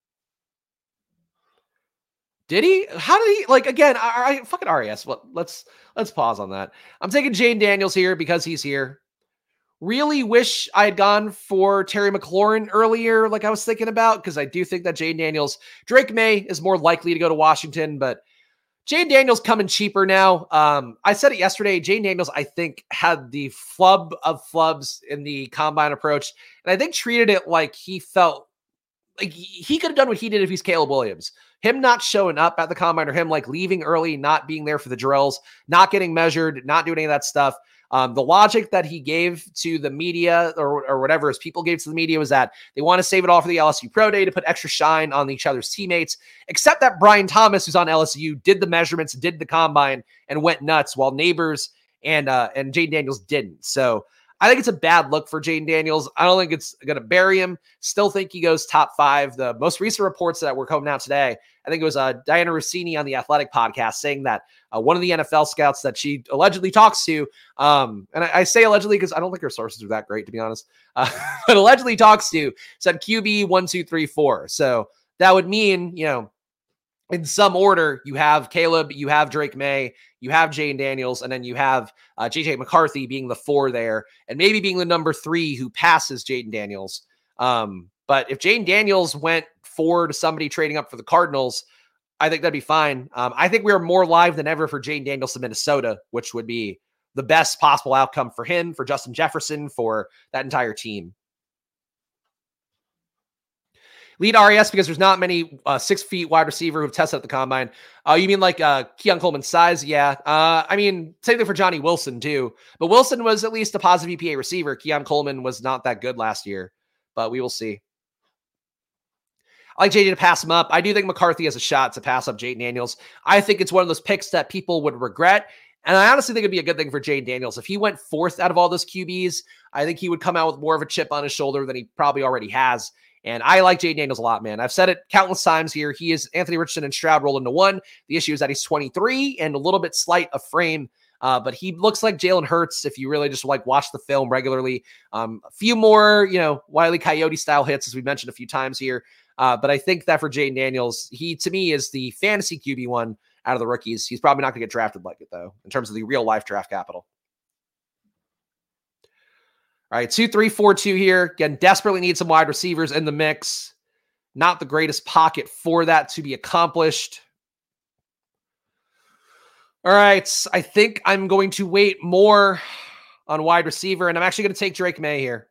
A: Did he? How did he? Like, again, I, I fucking R A S. Well, let's let's pause on that. I'm taking Jayden Daniels here because he's here. Really wish I had gone for Terry McLaurin earlier, like I was thinking about, because I do think that Jayden Daniels, Drake May is more likely to go to Washington, but Jayden Daniels coming cheaper now. Um, I said it yesterday. Jayden Daniels, I think, had the flub of flubs in the combine approach, and I think treated it like he felt like he could have done what he did if he's Caleb Williams. Him not showing up at the combine, or him like leaving early, not being there for the drills, not getting measured, not doing any of that stuff. Um, the logic that he gave to the media or, or whatever his people gave to the media was that they want to save it all for the L S U Pro Day to put extra shine on each other's teammates, except that Brian Thomas, who's on L S U, did the measurements, did the combine, and went nuts, while Neighbors and uh, and Jayden Daniels didn't. So I think it's a bad look for Jayden Daniels. I don't think it's going to bury him. Still think he goes top five. The most recent reports that were coming out today, I think it was uh, Diana Rossini on the Athletic podcast saying that uh, one of the N F L scouts that she allegedly talks to, um, and I, I say allegedly because I don't think her sources are that great, to be honest, uh, but allegedly talks to, said Q B one, two, three, four. So that would mean, you know, in some order, you have Caleb, you have Drake May, you have Jayden Daniels, and then you have uh, J J McCarthy being the four there, and maybe being the number three who passes Jayden Daniels. Um, but if Jayden Daniels went four to somebody trading up for the Cardinals, I think that'd be fine. Um, I think we are more live than ever for Jayden Daniels to Minnesota, which would be the best possible outcome for him, for Justin Jefferson, for that entire team. Lead R A S because there's not many uh, six feet wide receiver who've tested at the combine. Uh, you mean like uh, Keon Coleman's size? Yeah. Uh, I mean, same thing for Johnny Wilson too. But Wilson was at least a positive E P A receiver. Keon Coleman was not that good last year, but we will see. I like J J to pass him up. I do think McCarthy has a shot to pass up Jayden Daniels. I think it's one of those picks that people would regret. And I honestly think it'd be a good thing for Jayden Daniels. If he went fourth out of all those Q Bs, I think he would come out with more of a chip on his shoulder than he probably already has. And I like Jayden Daniels a lot, man. I've said it countless times here. He is Anthony Richardson and Stroud rolled into one. The issue is that he's twenty-three and a little bit slight of frame, uh, but he looks like Jalen Hurts if you really just like watch the film regularly. Um, a few more, you know, Wile E. Coyote style hits, as we mentioned a few times here. Uh, but I think that for Jayden Daniels, he to me is the fantasy Q B one out of the rookies. He's probably not going to get drafted like it, though, in terms of the real life draft capital. All right, two, three, four, two here. Again, desperately need some wide receivers in the mix. Not the greatest pocket for that to be accomplished. All right, I think I'm going to wait more on wide receiver, and I'm actually going to take Drake May here.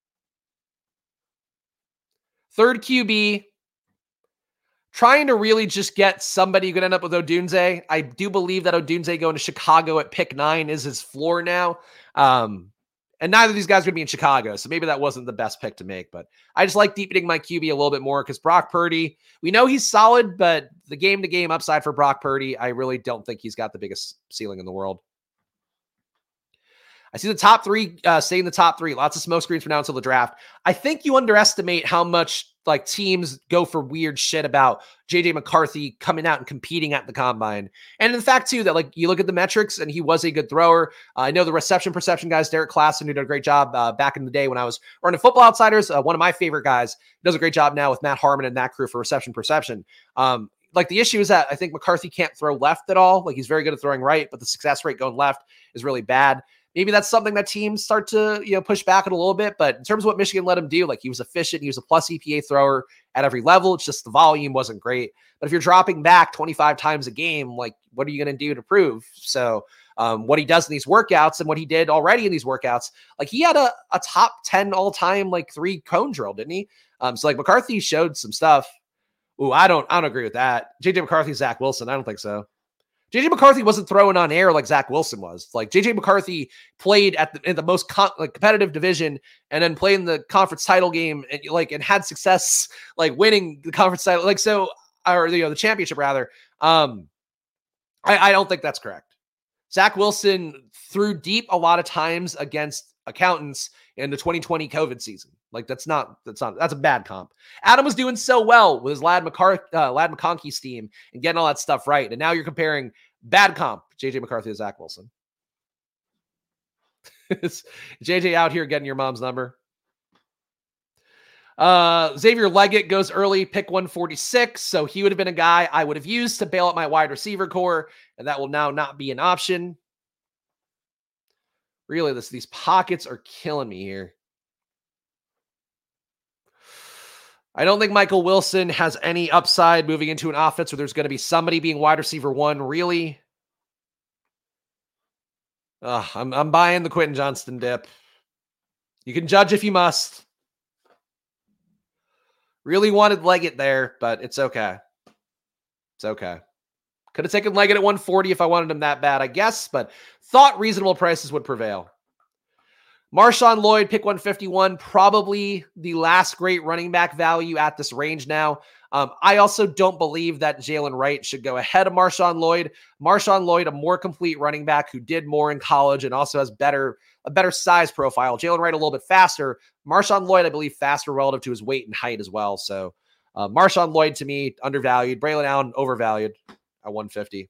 A: Third Q B. Trying to really just get somebody who could end up with Odunze. I do believe that Odunze going to Chicago at pick nine is his floor now. Um, And neither of these guys are going to be in Chicago, so maybe that wasn't the best pick to make. But I just like deepening my Q B a little bit more because Brock Purdy, we know he's solid, but the game-to-game upside for Brock Purdy, I really don't think he's got the biggest ceiling in the world. I see the top three uh, stay in the top three. Lots of smoke screens from now until the draft. I think you underestimate how much like teams go for weird shit about J J McCarthy coming out and competing at the combine. And in the fact too, that like you look at the metrics and he was a good thrower. Uh, I know the reception perception guys, Derek Klassen, who did a great job uh, back in the day when I was running Football Outsiders. Uh, one of my favorite guys does a great job now with Matt Harmon and that crew for reception perception. Um, like the issue is that I think McCarthy can't throw left at all. Like he's very good at throwing right, but the success rate going left is really bad. Maybe that's something that teams start to, you know, push back at a little bit. But in terms of what Michigan let him do, like he was efficient. He was a plus E P A thrower at every level. It's just the volume wasn't great. But if you're dropping back twenty-five times a game, like what are you going to do to prove? So um, what he does in these workouts and what he did already in these workouts, like he had a, a top ten all time, like three cone drill, didn't he? Um, so like McCarthy showed some stuff. Ooh, I don't, I don't agree with that. J J McCarthy, Zach Wilson. I don't think so. J J McCarthy wasn't throwing on air like Zach Wilson was. Like J J McCarthy played at the, in the most com- like competitive division, and then played in the conference title game, and like and had success like winning the conference title. Like so, or you know the championship rather. Um, I, I don't think that's correct. Zach Wilson threw deep a lot of times against accountants in the twenty twenty COVID season. Like that's not, that's not, that's a bad comp. Adam was doing so well with his Lad McCarthy, uh, Lad McConkey's team and getting all that stuff right. And now you're comparing bad comp, J J McCarthy to Zach Wilson. J J out here getting your mom's number. Uh, Xavier Leggett goes early, pick one forty-six. So he would have been a guy I would have used to bail out my wide receiver core. And that will now not be an option. Really, this, these pockets are killing me here. I don't think Michael Wilson has any upside moving into an offense where there's going to be somebody being wide receiver one, really. Uh, I'm, I'm buying the Quentin Johnston dip. You can judge if you must. Really wanted Leggett there, but it's okay. It's okay. Could have taken Leggett at one forty if I wanted him that bad, I guess, but thought reasonable prices would prevail. Marshawn Lloyd, pick one fifty-one, probably the last great running back value at this range now. Um, I also don't believe that Jalen Wright should go ahead of Marshawn Lloyd. Marshawn Lloyd, a more complete running back who did more in college and also has better a better size profile. Jalen Wright a little bit faster. Marshawn Lloyd, I believe, faster relative to his weight and height as well. So uh, Marshawn Lloyd, to me, undervalued. Braylon Allen, overvalued at one fifty.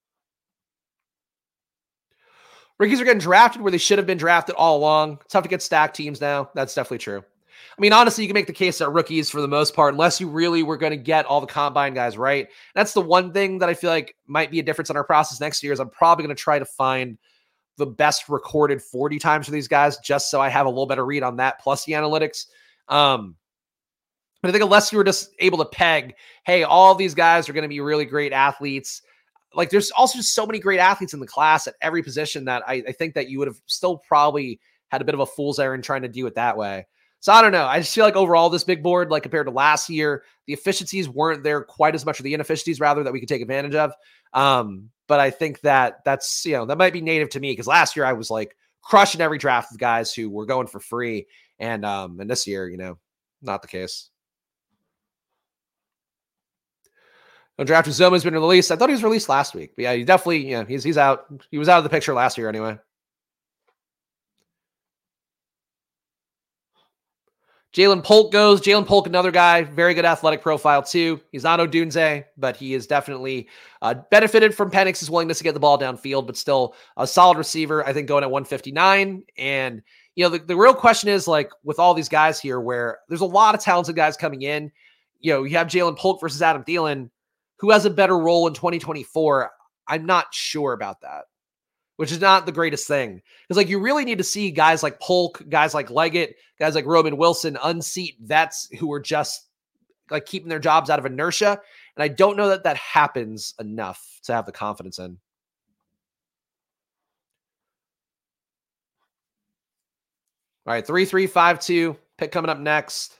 A: Rookies are getting drafted where they should have been drafted all along. It's tough to get stacked teams now. That's definitely true. I mean, honestly, you can make the case that rookies, for the most part, unless you really were going to get all the combine guys right. That's the one thing that I feel like might be a difference in our process next year is I'm probably going to try to find the best recorded forty times for these guys just so I have a little better read on that plus the analytics. Um, but I think unless you were just able to peg, hey, all these guys are going to be really great athletes. Like there's also just so many great athletes in the class at every position that I, I think that you would have still probably had a bit of a fool's errand trying to do it that way. So I don't know. I just feel like overall this big board, like compared to last year, the efficiencies weren't there quite as much, or the inefficiencies rather, that we could take advantage of. Um, but I think that that's, you know, that might be native to me because last year I was like crushing every draft with guys who were going for free. And, um, and this year, you know, not the case. No draft Uzomah has been released. I thought he was released last week. But yeah, he definitely, yeah, he's he's out. He was out of the picture last year anyway. Jalen Polk goes. Jalen Polk, another guy, very good athletic profile too. He's not Odunze, but he is definitely uh, benefited from Penix's willingness to get the ball downfield, but still a solid receiver, I think, going at one fifty-nine. And, you know, the, the real question is, like, with all these guys here where there's a lot of talented guys coming in, you know, you have Jalen Polk versus Adam Thielen. Who has a better role in twenty twenty-four? I'm not sure about that, which is not the greatest thing. Because, like, you really need to see guys like Polk, guys like Leggett, guys like Roman Wilson unseat vets who are just, like, keeping their jobs out of inertia. And I don't know that that happens enough to have the confidence in. All right, three three five two, pick coming up next.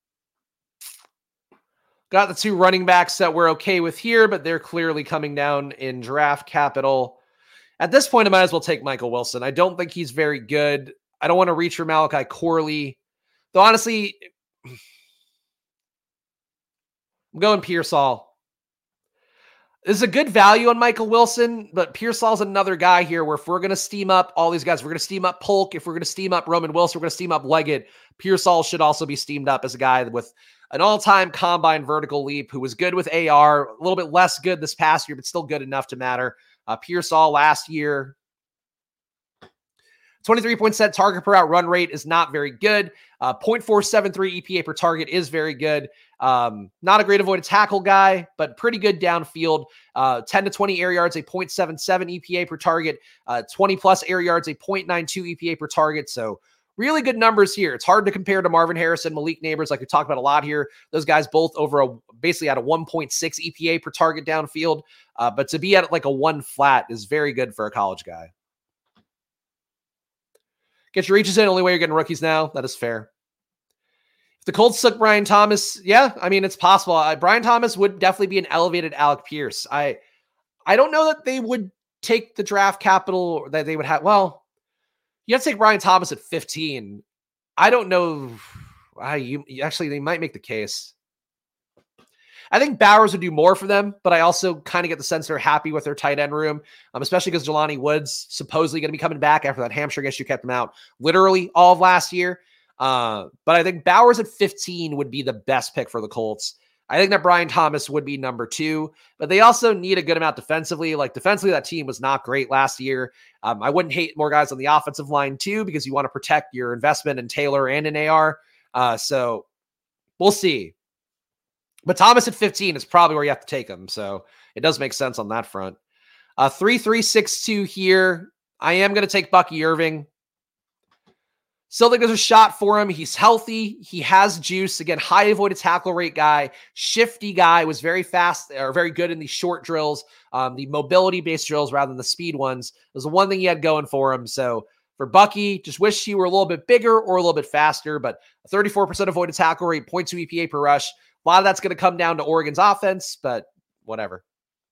A: Got the two running backs that we're okay with here, but they're clearly coming down in draft capital. At this point, I might as well take Michael Wilson. I don't think he's very good. I don't want to reach for Malachi Corley. Though, honestly, I'm going Pearsall. This is a good value on Michael Wilson, but Pearsall's another guy here where if we're going to steam up all these guys, we're going to steam up Polk. If we're going to steam up Roman Wilson, we're going to steam up Leggett. Pearsall should also be steamed up as a guy with an all-time combine vertical leap who was good with A R, a little bit less good this past year, but still good enough to matter. Uh, Pearsall last year, twenty-three point seven target per out run rate is not very good. Uh, point four seven three E P A per target is very good. Um, not a great avoided tackle guy, but pretty good downfield. Uh, ten to twenty air yards, a point seven seven E P A per target. Uh, twenty plus air yards, a point nine two E P A per target. So really good numbers here. It's hard to compare to Marvin Harrison, Malik Neighbors, like we talked about a lot here. Those guys both over a basically at a one point six E P A per target downfield. Uh, but to be at like a one flat is very good for a college guy. Get your reaches in. Only way you're getting rookies now. That is fair. If the Colts took Brian Thomas, yeah, I mean, it's possible. I, Brian Thomas would definitely be an elevated Alec Pierce. I I don't know that they would take the draft capital that they would have. Well, you have to take Brian Thomas at fifteen. I don't know. I, you, actually, they might make the case. I think Bowers would do more for them, but I also kind of get the sense they're happy with their tight end room, um, especially because Jelani Woods supposedly going to be coming back after that hamstring issue kept him out literally all of last year. Uh, but I think Bowers at fifteen would be the best pick for the Colts. I think that Brian Thomas would be number two, but they also need a good amount defensively. Like defensively, that team was not great last year. Um, I wouldn't hate more guys on the offensive line too, because you want to protect your investment in Taylor and in A R. Uh, so we'll see. But Thomas at fifteen is probably where you have to take him. So it does make sense on that front. Uh, three three six two here. I am going to take Bucky Irving. Still think there's a shot for him. He's healthy. He has juice. Again, high avoided tackle rate guy, shifty guy, was very fast or very good in the short drills, um, the mobility-based drills rather than the speed ones. It was the one thing he had going for him. So for Bucky, just wish he were a little bit bigger or a little bit faster, but thirty-four percent avoided tackle rate, zero point two E P A per rush. A lot of that's going to come down to Oregon's offense, but whatever.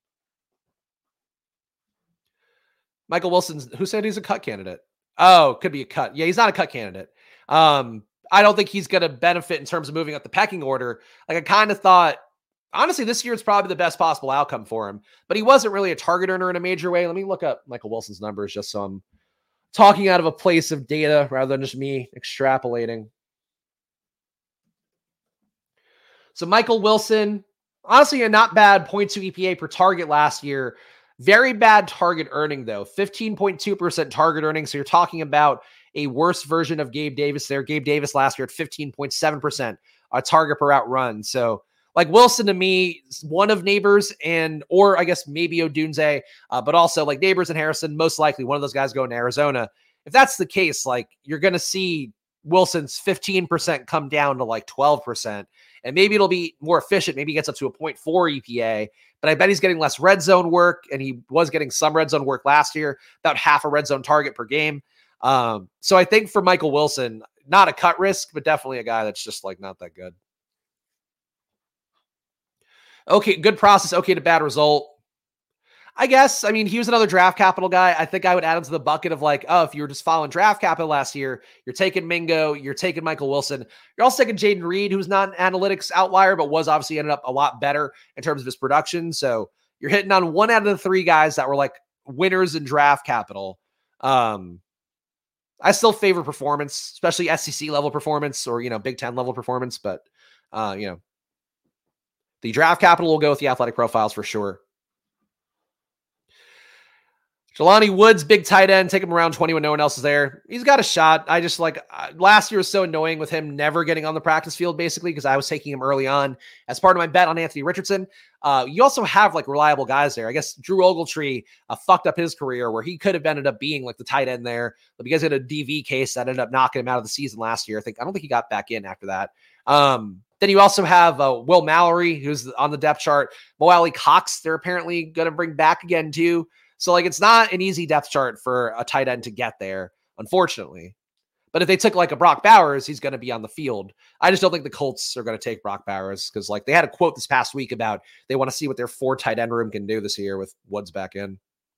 A: Michael Wilson, who said he's a cut candidate? Oh, could be a cut. Yeah, he's not a cut candidate. Um, I don't think he's going to benefit in terms of moving up the pecking order. Like I kind of thought, honestly, this year is probably the best possible outcome for him, but he wasn't really a target earner in a major way. Let me look up Michael Wilson's numbers just so I'm talking out of a place of data rather than just me extrapolating. So Michael Wilson, honestly, a not bad zero point two E P A per target last year. Very bad target earning, though. fifteen point two percent target earning. So you're talking about a worse version of Gabe Davis there. Gabe Davis last year at fifteen point seven percent a target per out run. So like Wilson to me, one of Neighbors and, or I guess maybe Odunze, uh, but also like Neighbors and Harrison, most likely one of those guys going to Arizona. If that's the case, like you're going to see Wilson's fifteen percent come down to like twelve percent. And maybe it'll be more efficient. Maybe he gets up to a zero point four E P A, but I bet he's getting less red zone work, and he was getting some red zone work last year, about half a red zone target per game. Um, so I think for Michael Wilson, not a cut risk, but definitely a guy that's just like not that good. Okay, good process. Okay to bad result. I guess, I mean, he was another draft capital guy. I think I would add him to the bucket of like, oh, if you were just following draft capital last year, you're taking Mingo, you're taking Michael Wilson. You're also taking Jaden Reed, who's not an analytics outlier, but was obviously ended up a lot better in terms of his production. So you're hitting on one out of the three guys that were like winners in draft capital. Um, I still favor performance, especially S E C level performance or, you know, Big Ten level performance. But, uh, you know, the draft capital will go with the athletic profiles for sure. Jelani Woods, big tight end, take him around twenty when no one else is there. He's got a shot. I just like uh, last year was so annoying with him never getting on the practice field, basically, because I was taking him early on as part of my bet on Anthony Richardson. Uh, you also have like reliable guys there. I guess Drew Ogletree uh, fucked up his career where he could have ended up being like the tight end there, but because he had a D V case that ended up knocking him out of the season last year. I think I don't think he got back in after that. Um, then you also have uh, Will Mallory, who's on the depth chart. Mo Alley Cox, they're apparently going to bring back again too. So, like, it's not an easy depth chart for a tight end to get there, unfortunately. But if they took, like, a Brock Bowers, he's going to be on the field. I just don't think the Colts are going to take Brock Bowers because, like, they had a quote this past week about they want to see what their four tight end room can do this year with Woods back in.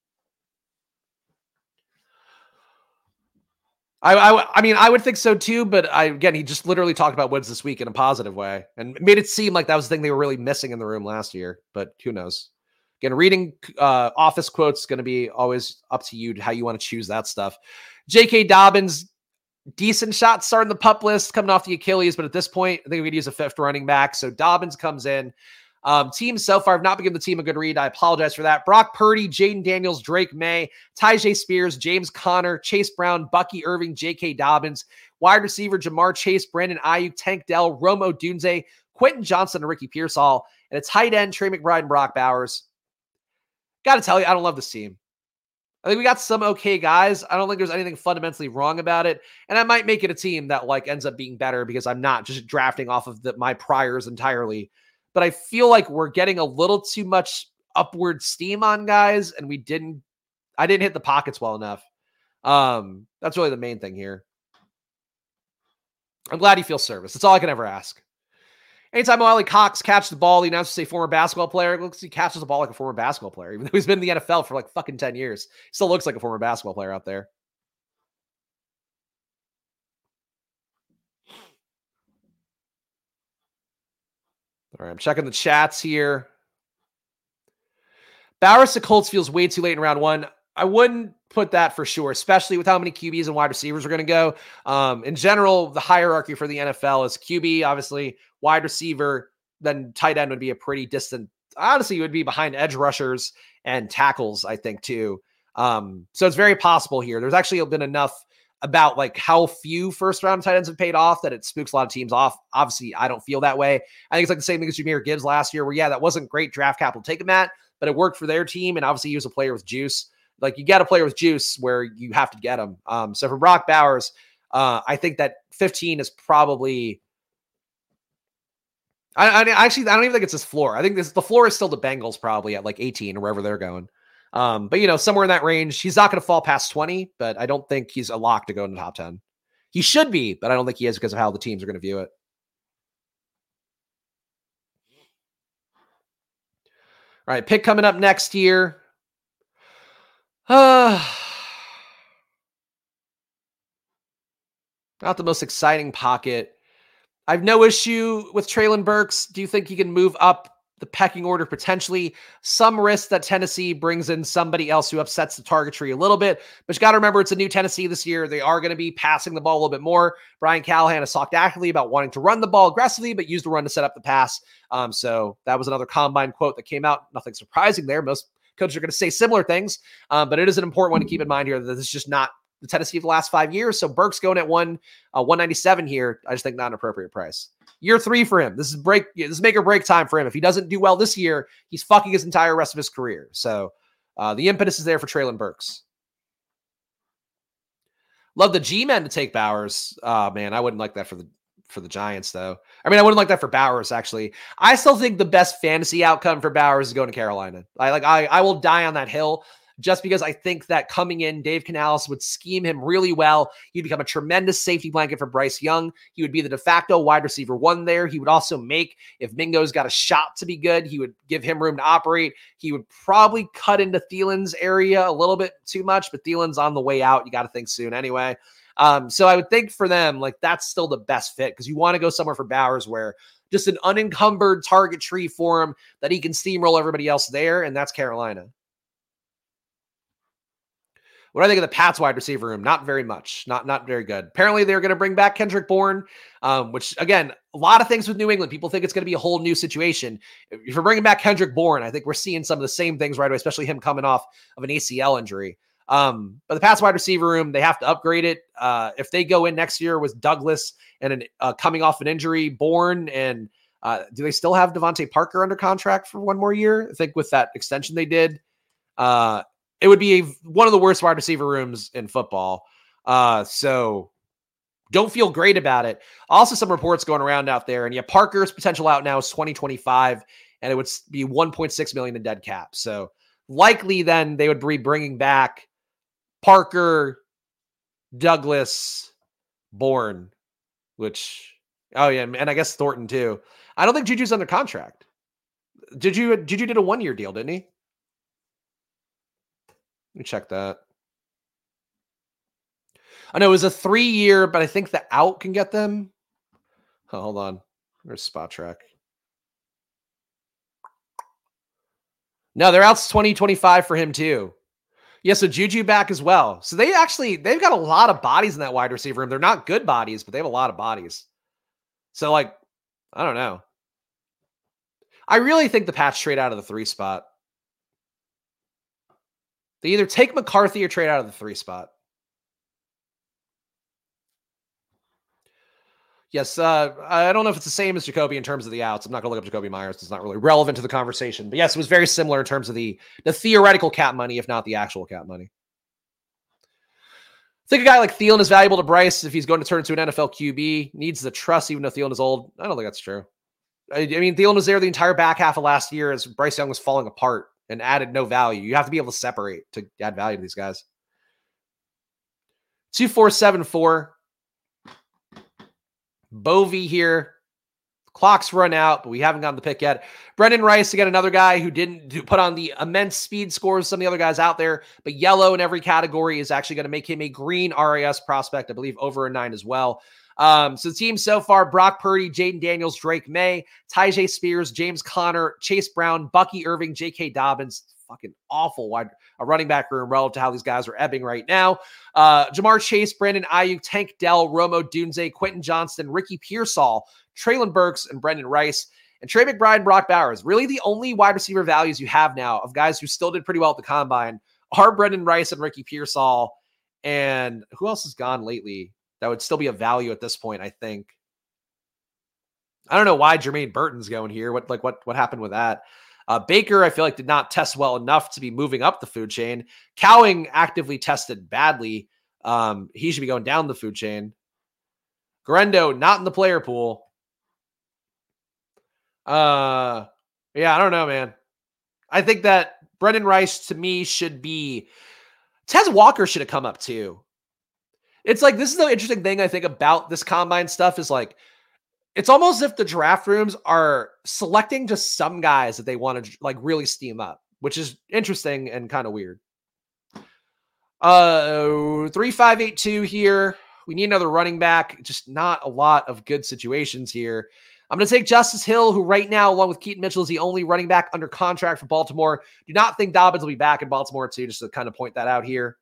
A: I, I, I mean, I would think so too, but I, again, he just literally talked about Woods this week in a positive way and made it seem like that was the thing they were really missing in the room last year, but who knows? Again, reading uh, office quotes is going to be always up to you how you want to choose that stuff. J K. Dobbins, decent shot starting the pup list, coming off the Achilles, but at this point, I think we could use a fifth running back. So Dobbins comes in. Um, team so far have not been giving the team a good read. I apologize for that. Brock Purdy, Jaden Daniels, Drake May, Tyjae Spears, James Conner, Chase Brown, Bucky Irving, J K. Dobbins, wide receiver Jamar Chase, Brandon Ayuk, Tank Dell, Rome Odunze, Quentin Johnson, and Ricky Pearsall, and a tight end Trey McBride and Brock Bowers. Got to tell you, I don't love this team. I think we got some okay guys. I don't think there's anything fundamentally wrong about it. And I might make it a team that like ends up being better because I'm not just drafting off of the, my priors entirely. But I feel like we're getting a little too much upward steam on guys. And we didn't, I didn't hit the pockets well enough. Um, that's really the main thing here. I'm glad he feels service. That's all I can ever ask. Anytime Wiley Cox catches the ball, the announcers say former basketball player. It looks like he catches the ball like a former basketball player, even though he's been in the N F L for like fucking ten years. He still looks like a former basketball player out there. All right, I'm checking the chats here. Bowers to Colts feels way too late in round one. I wouldn't put that for sure, especially with how many Q Bs and wide receivers are going to go. Um, in general, the hierarchy for the N F L is Q B, obviously, wide receiver, then tight end would be a pretty distant. Honestly, it would be behind edge rushers and tackles, I think, too. Um, so it's very possible here. There's actually been enough about like how few first round tight ends have paid off that it spooks a lot of teams off. Obviously, I don't feel that way. I think it's like the same thing as Jahmyr Gibbs last year, where, yeah, that wasn't great draft capital to take him at, but it worked for their team. And obviously, he was a player with juice. Like, you get a player with juice where you have to get him. Um, so for Brock Bowers, uh, I think that fifteen is probably. I, I actually I don't even think it's his floor. I think this the floor is still the Bengals probably at like eighteen or wherever they're going. Um, but you know, somewhere in that range, he's not going to fall past twenty. But I don't think he's a lock to go in the top ten. He should be, but I don't think he is because of how the teams are going to view it. All right, pick coming up next here. Uh, not the most exciting pocket. I have no issue with Treylon Burks. Do you think he can move up the pecking order potentially? Some risk that Tennessee brings in somebody else who upsets the target tree a little bit, but you got to remember it's a new Tennessee this year. They are going to be passing the ball a little bit more. Brian Callahan has talked actively about wanting to run the ball aggressively, but use the run to set up the pass. Um, so that was another combine quote that came out. Nothing surprising there. Most coaches are going to say similar things, um, but it is an important one to keep in mind here that this is just not the Tennessee of the last five years. So Burks going at one, uh, one ninety-seven here. I just think not an appropriate price. Year three for him. This is break. This is make or break time for him. If he doesn't do well this year, he's fucking his entire rest of his career. So uh, the impetus is there for Treylon Burks. Love the G-men to take Bowers. Oh man, I wouldn't like that for the for the Giants though. I mean, I wouldn't like that for Bowers actually. I still think the best fantasy outcome for Bowers is going to Carolina. I like. I I will die on that hill. Just because I think that coming in, Dave Canales would scheme him really well. He'd become a tremendous safety blanket for Bryce Young. He would be the de facto wide receiver one there. He would also make, if Mingo's got a shot to be good, he would give him room to operate. He would probably cut into Thielen's area a little bit too much, but Thielen's on the way out. You got to think soon anyway. Um, so I would think for them, like that's still the best fit because you want to go somewhere for Bowers where just an unencumbered target tree for him that he can steamroll everybody else there, and that's Carolina. What do I think of the Pats wide receiver room? Not very much. Not not very good. Apparently, they're going to bring back Kendrick Bourne, um, which, again, a lot of things with New England. People think it's going to be a whole new situation. If you're bringing back Kendrick Bourne, I think we're seeing some of the same things right away, especially him coming off of an A C L injury. Um, but the Pats wide receiver room, they have to upgrade it. Uh, if they go in next year with Douglas and an, uh, coming off an injury, Bourne, and uh, do they still have Devontae Parker under contract for one more year? I think with that extension they did. Uh, It would be a, one of the worst wide receiver rooms in football. Uh, so don't feel great about it. Also, some reports going around out there. And yeah, Parker's potential out now is twenty twenty-five, and it would be one point six million dollars in dead cap. So likely then they would be bringing back Parker, Douglas, Bourne, which, oh yeah, and I guess Thornton too. I don't think Juju's under contract. Juju, Juju did a one-year deal, didn't he? Let me check that. I know it was a three-year, but I think the out can get them. Oh, hold on. There's Spot Track. No, they're out's twenty twenty-five for him too. Yeah, so Juju back as well. So they actually, they've got a lot of bodies in that wide receiver room. They're not good bodies, but they have a lot of bodies. So like, I don't know. I really think the Pats trade out of the three spot. They either take McCarthy or trade out of the three spot. Yes, uh, I don't know if it's the same as Jacoby in terms of the outs. I'm not going to look up Jacoby Myers. It's not really relevant to the conversation. But yes, it was very similar in terms of the, the theoretical cap money, if not the actual cap money. I think a guy like Thielen is valuable to Bryce if he's going to turn into an N F L Q B. Needs the trust even though Thielen is old. I don't think that's true. I, I mean, Thielen was there the entire back half of last year as Bryce Young was falling apart and added no value. You have to be able to separate to add value to these guys. two four seven four. Bovey here. Clock's run out, but we haven't gotten the pick yet. Brendan Rice, again, another guy who didn't do, put on the immense speed scores some of the other guys out there, but yellow in every category is actually going to make him a green R A S prospect, I believe over a nine as well. Um, so the team so far, Brock Purdy, Jaden Daniels, Drake May, Tyjae Spears, James Conner, Chase Brown, Bucky Irving, J K. Dobbins. Fucking awful wide a running back room relative to how these guys are ebbing right now. Uh, Jamar Chase, Brandon Ayuk, Tank Dell, Romo Dunze, Quentin Johnston, Ricky Pearsall, Traylon Burks, and Brendan Rice. And Trey McBride, Brock Bowers. Really the only wide receiver values you have now of guys who still did pretty well at the combine are Brendan Rice and Ricky Pearsall. And who else has gone lately that would still be a value at this point, I think. I don't know why Jermaine Burton's going here. What like what what happened with that? Uh, Baker, I feel like, did not test well enough to be moving up the food chain. Cowing actively tested badly. Um, he should be going down the food chain. Garendo, not in the player pool. Uh, yeah, I don't know, man. I think that Brendan Rice, to me, should be... Tez Walker should have come up, too. It's like, this is the interesting thing, I think, about this combine stuff is like, it's almost as if the draft rooms are selecting just some guys that they want to like really steam up, which is interesting and kind of weird. Uh, three five eight two here. We need another running back. Just not a lot of good situations here. I'm going to take Justice Hill, who right now, along with Keaton Mitchell, is the only running back under contract for Baltimore. Do not think Dobbins will be back in Baltimore, too, just to kind of point that out here.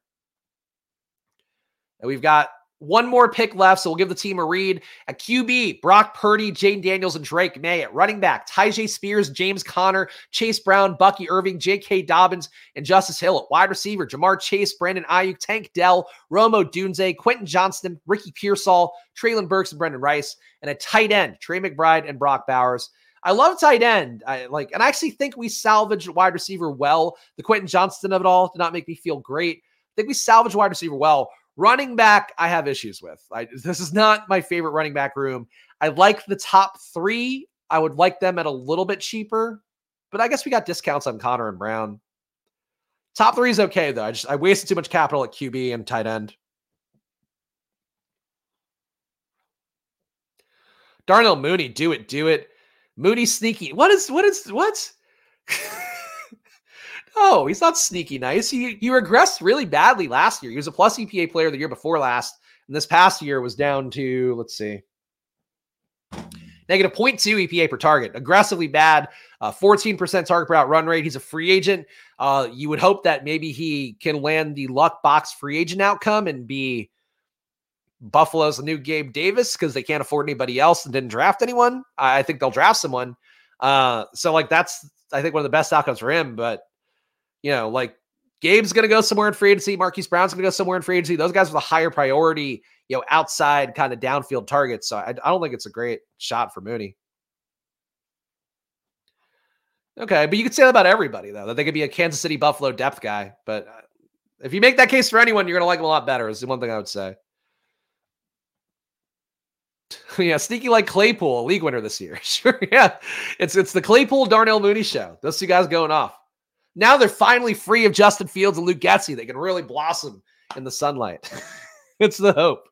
A: And we've got one more pick left, so we'll give the team a read. At Q B, Brock Purdy, Jaden Daniels, and Drake May. At running back, Tyjae Spears, James Conner, Chase Brown, Bucky Irving, J K. Dobbins, and Justice Hill. At wide receiver, Jamar Chase, Brandon Ayuk, Tank Dell, Romo Dunze, Quentin Johnston, Ricky Pearsall, Traylon Burks, and Brendan Rice. And at tight end, Trey McBride and Brock Bowers. I love tight end. I like, and I actually think we salvaged wide receiver well. The Quentin Johnston of it all did not make me feel great. I think we salvaged wide receiver well. Running back, I have issues with. I, this is not my favorite running back room. I like the top three. I would like them at a little bit cheaper, but I guess we got discounts on Connor and Brown. Top three is okay, though. I just I wasted too much capital at Q B and tight end. Darnell Mooney, do it, do it. Mooney sneaky. What is, what is, what? No, he's not sneaky nice. He, he regressed really badly last year. He was a plus E P A player the year before last. And this past year was down to, let's see, negative zero point two E P A per target. Aggressively bad. Uh, fourteen percent target per out run rate. He's a free agent. Uh, you would hope that maybe he can land the luck box free agent outcome and be Buffalo's new Gabe Davis because they can't afford anybody else and didn't draft anyone. I think they'll draft someone. Uh, so, like, that's, I think, one of the best outcomes for him. But you know, like Gabe's going to go somewhere in free agency. Marquise Brown's going to go somewhere in free agency. Those guys with a higher priority, you know, outside kind of downfield targets. So I, I don't think it's a great shot for Mooney. Okay. But you could say that about everybody, though, that they could be a Kansas City Buffalo depth guy. But if you make that case for anyone, you're going to like them a lot better is the one thing I would say. Yeah. Sneaky like Claypool, league winner this year. Sure. Yeah. It's, it's the Claypool Darnell Mooney show. Those two guys going off. Now they're finally free of Justin Fields and Luke Getsy. They can really blossom in the sunlight. It's the hope.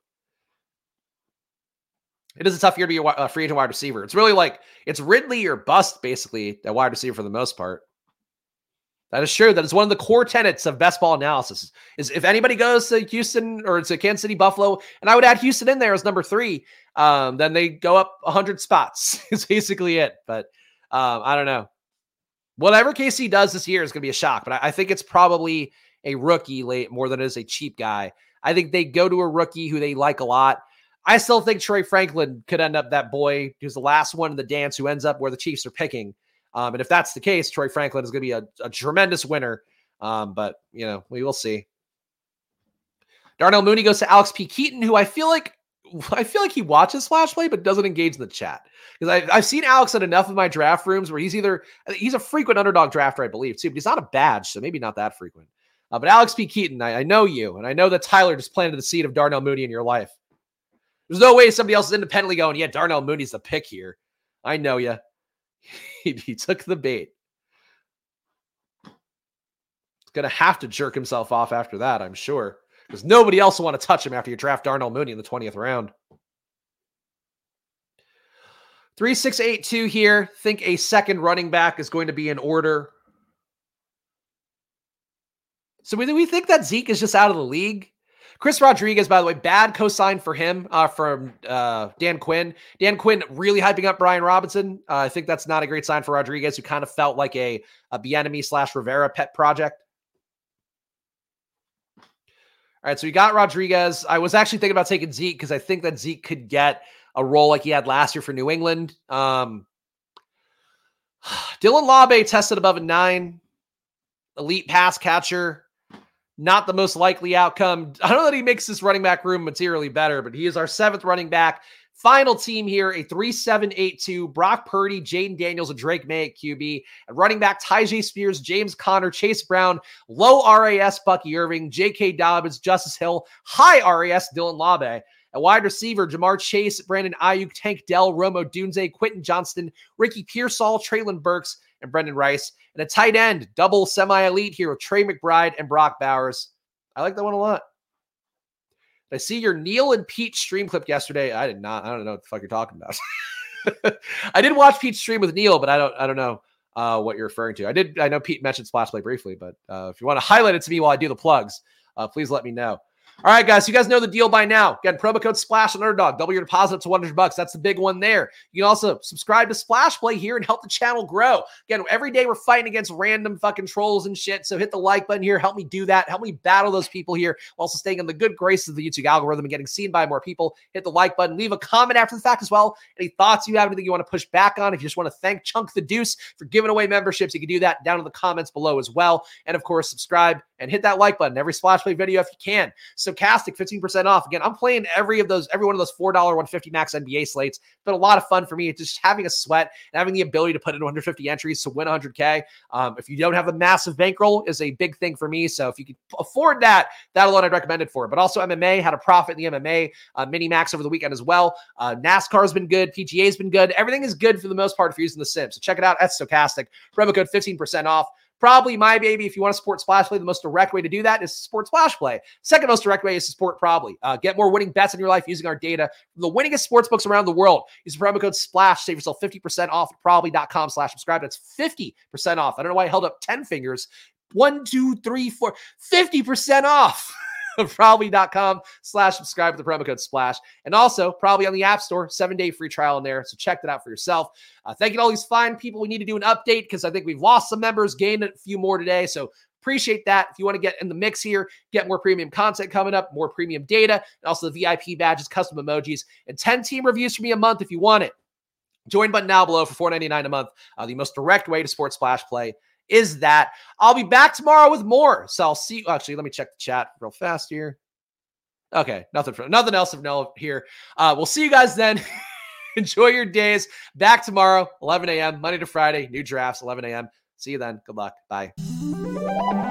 A: It is a tough year to be a free agent wide receiver. It's really like, it's Ridley or bust, basically, a wide receiver for the most part. That is true. That is one of the core tenets of best ball analysis. Is if anybody goes to Houston or to Kansas City, Buffalo, and I would add Houston in there as number three, um, then they go up one hundred spots. Is basically it. But um, I don't know. Whatever K C does this year is going to be a shock, but I, I think it's probably a rookie late more than it is a cheap guy. I think they go to a rookie who they like a lot. I still think Troy Franklin could end up that boy who's the last one in the dance who ends up where the Chiefs are picking. Um, and if that's the case, Troy Franklin is going to be a, a tremendous winner. Um, but, you know, we will see. Darnell Mooney goes to Alex P. Keaton, who I feel like I feel like he watches Flash Play, but doesn't engage in the chat. Because I've seen Alex in enough of my draft rooms where he's either, he's a frequent underdog drafter, I believe, too, but he's not a badge, so maybe not that frequent. Uh, but Alex P. Keaton, I, I know you, and I know that Tyler just planted the seed of Darnell Mooney in your life. There's no way somebody else is independently going, yeah, Darnell Mooney's the pick here. I know you. he, he took the bait. He's going to have to jerk himself off after that, I'm sure. Because nobody else will want to touch him after you draft Darnell Mooney in the twentieth round. three six eight two here. Think a second running back is going to be in order. So we, we think that Zeke is just out of the league. Chris Rodriguez, by the way, bad cosign for him uh, from uh, Dan Quinn. Dan Quinn really hyping up Brian Robinson. Uh, I think that's not a great sign for Rodriguez, who kind of felt like a, a Bieniemy slash Rivera pet project. All right, so we got Rodriguez. I was actually thinking about taking Zeke because I think that Zeke could get a role like he had last year for New England. Um, Dylan Labe tested above a nine. Elite pass catcher. Not the most likely outcome. I don't know that he makes this running back room materially better, but he is our seventh running back. Final team here, a three seven eight two. Brock Purdy, Jaden Daniels, and Drake May at Q B. At running back, Tyjae Spears, James Conner, Chase Brown, low R A S, Bucky Irving, J K. Dobbins, Justice Hill, high R A S, Dylan Labe. At wide receiver, Jamar Chase, Brandon Ayuk, Tank Dell, Romo Dunze, Quentin Johnston, Ricky Pearsall, Traylon Burks, and Brendan Rice. And a tight end, double semi-elite here with Trey McBride and Brock Bowers. I like that one a lot. I see your Neil and Pete stream clip yesterday. I did not. I don't know what the fuck you're talking about. I did watch Pete's stream with Neil, but I don't I don't know uh, what you're referring to. I did. I know Pete mentioned Splash Play briefly, but uh, if you want to highlight it to me while I do the plugs, uh, please let me know. All right, guys, you guys know the deal by now. Again, promo code SPLASH on Underdog. Double your deposit up to one hundred bucks. That's the big one there. You can also subscribe to Splash Play here and help the channel grow. Again, every day we're fighting against random fucking trolls and shit, so hit the like button here. Help me do that. Help me battle those people here while also staying in the good graces of the YouTube algorithm and getting seen by more people. Hit the like button. Leave a comment after the fact as well. Any thoughts you have, anything you want to push back on. If you just want to thank Chunk the Deuce for giving away memberships, you can do that down in the comments below as well. And, of course, subscribe and hit that like button every Splash Play video if you can. Stochastic, fifteen percent off. Again, I'm playing every of those, every one of those four dollars one fifty max N B A slates. It's been a lot of fun for me. It's just having a sweat and having the ability to put in one hundred fifty entries to win one hundred K. Um, if you don't have a massive bankroll is a big thing for me. So if you can afford that, that alone I'd recommend it for. But also M M A, had a profit in the M M A uh, mini max over the weekend as well. Uh, NASCAR has been good. P G A has been good. Everything is good for the most part if you're using the sim. So check it out at Stochastic. Promo code fifteen percent off. Probably my baby. If you want to support Splash Play, the most direct way to do that is to support Splash Play. Second most direct way is to support Probably. Uh, get more winning bets in your life using our data from the winningest sports books around the world. Use the promo code SPLASH. Save yourself fifty percent off at probably.com slash subscribe. That's fifty percent off. I don't know why I held up ten fingers. One, two, three, four. fifty percent off. Probably.com slash subscribe with the promo code SPLASH. And also, Probably on the App Store, seven-day free trial in there. So check that out for yourself. Uh, thank you to all these fine people. We need to do an update because I think we've lost some members, gained a few more today. So appreciate that. If you want to get in the mix here, get more premium content coming up, more premium data, and also the V I P badges, custom emojis, and ten team reviews for me a month if you want it. Join button now below for four ninety-nine a month. Uh, the most direct way to support Splash Play is that. I'll be back tomorrow with more. So I'll see you. Actually, let me check the chat real fast here. Okay, nothing for nothing else of note here. Uh, we'll see you guys then. Enjoy your days. Back tomorrow, eleven a.m., Monday to Friday. New drafts, eleven a.m. See you then. Good luck. Bye.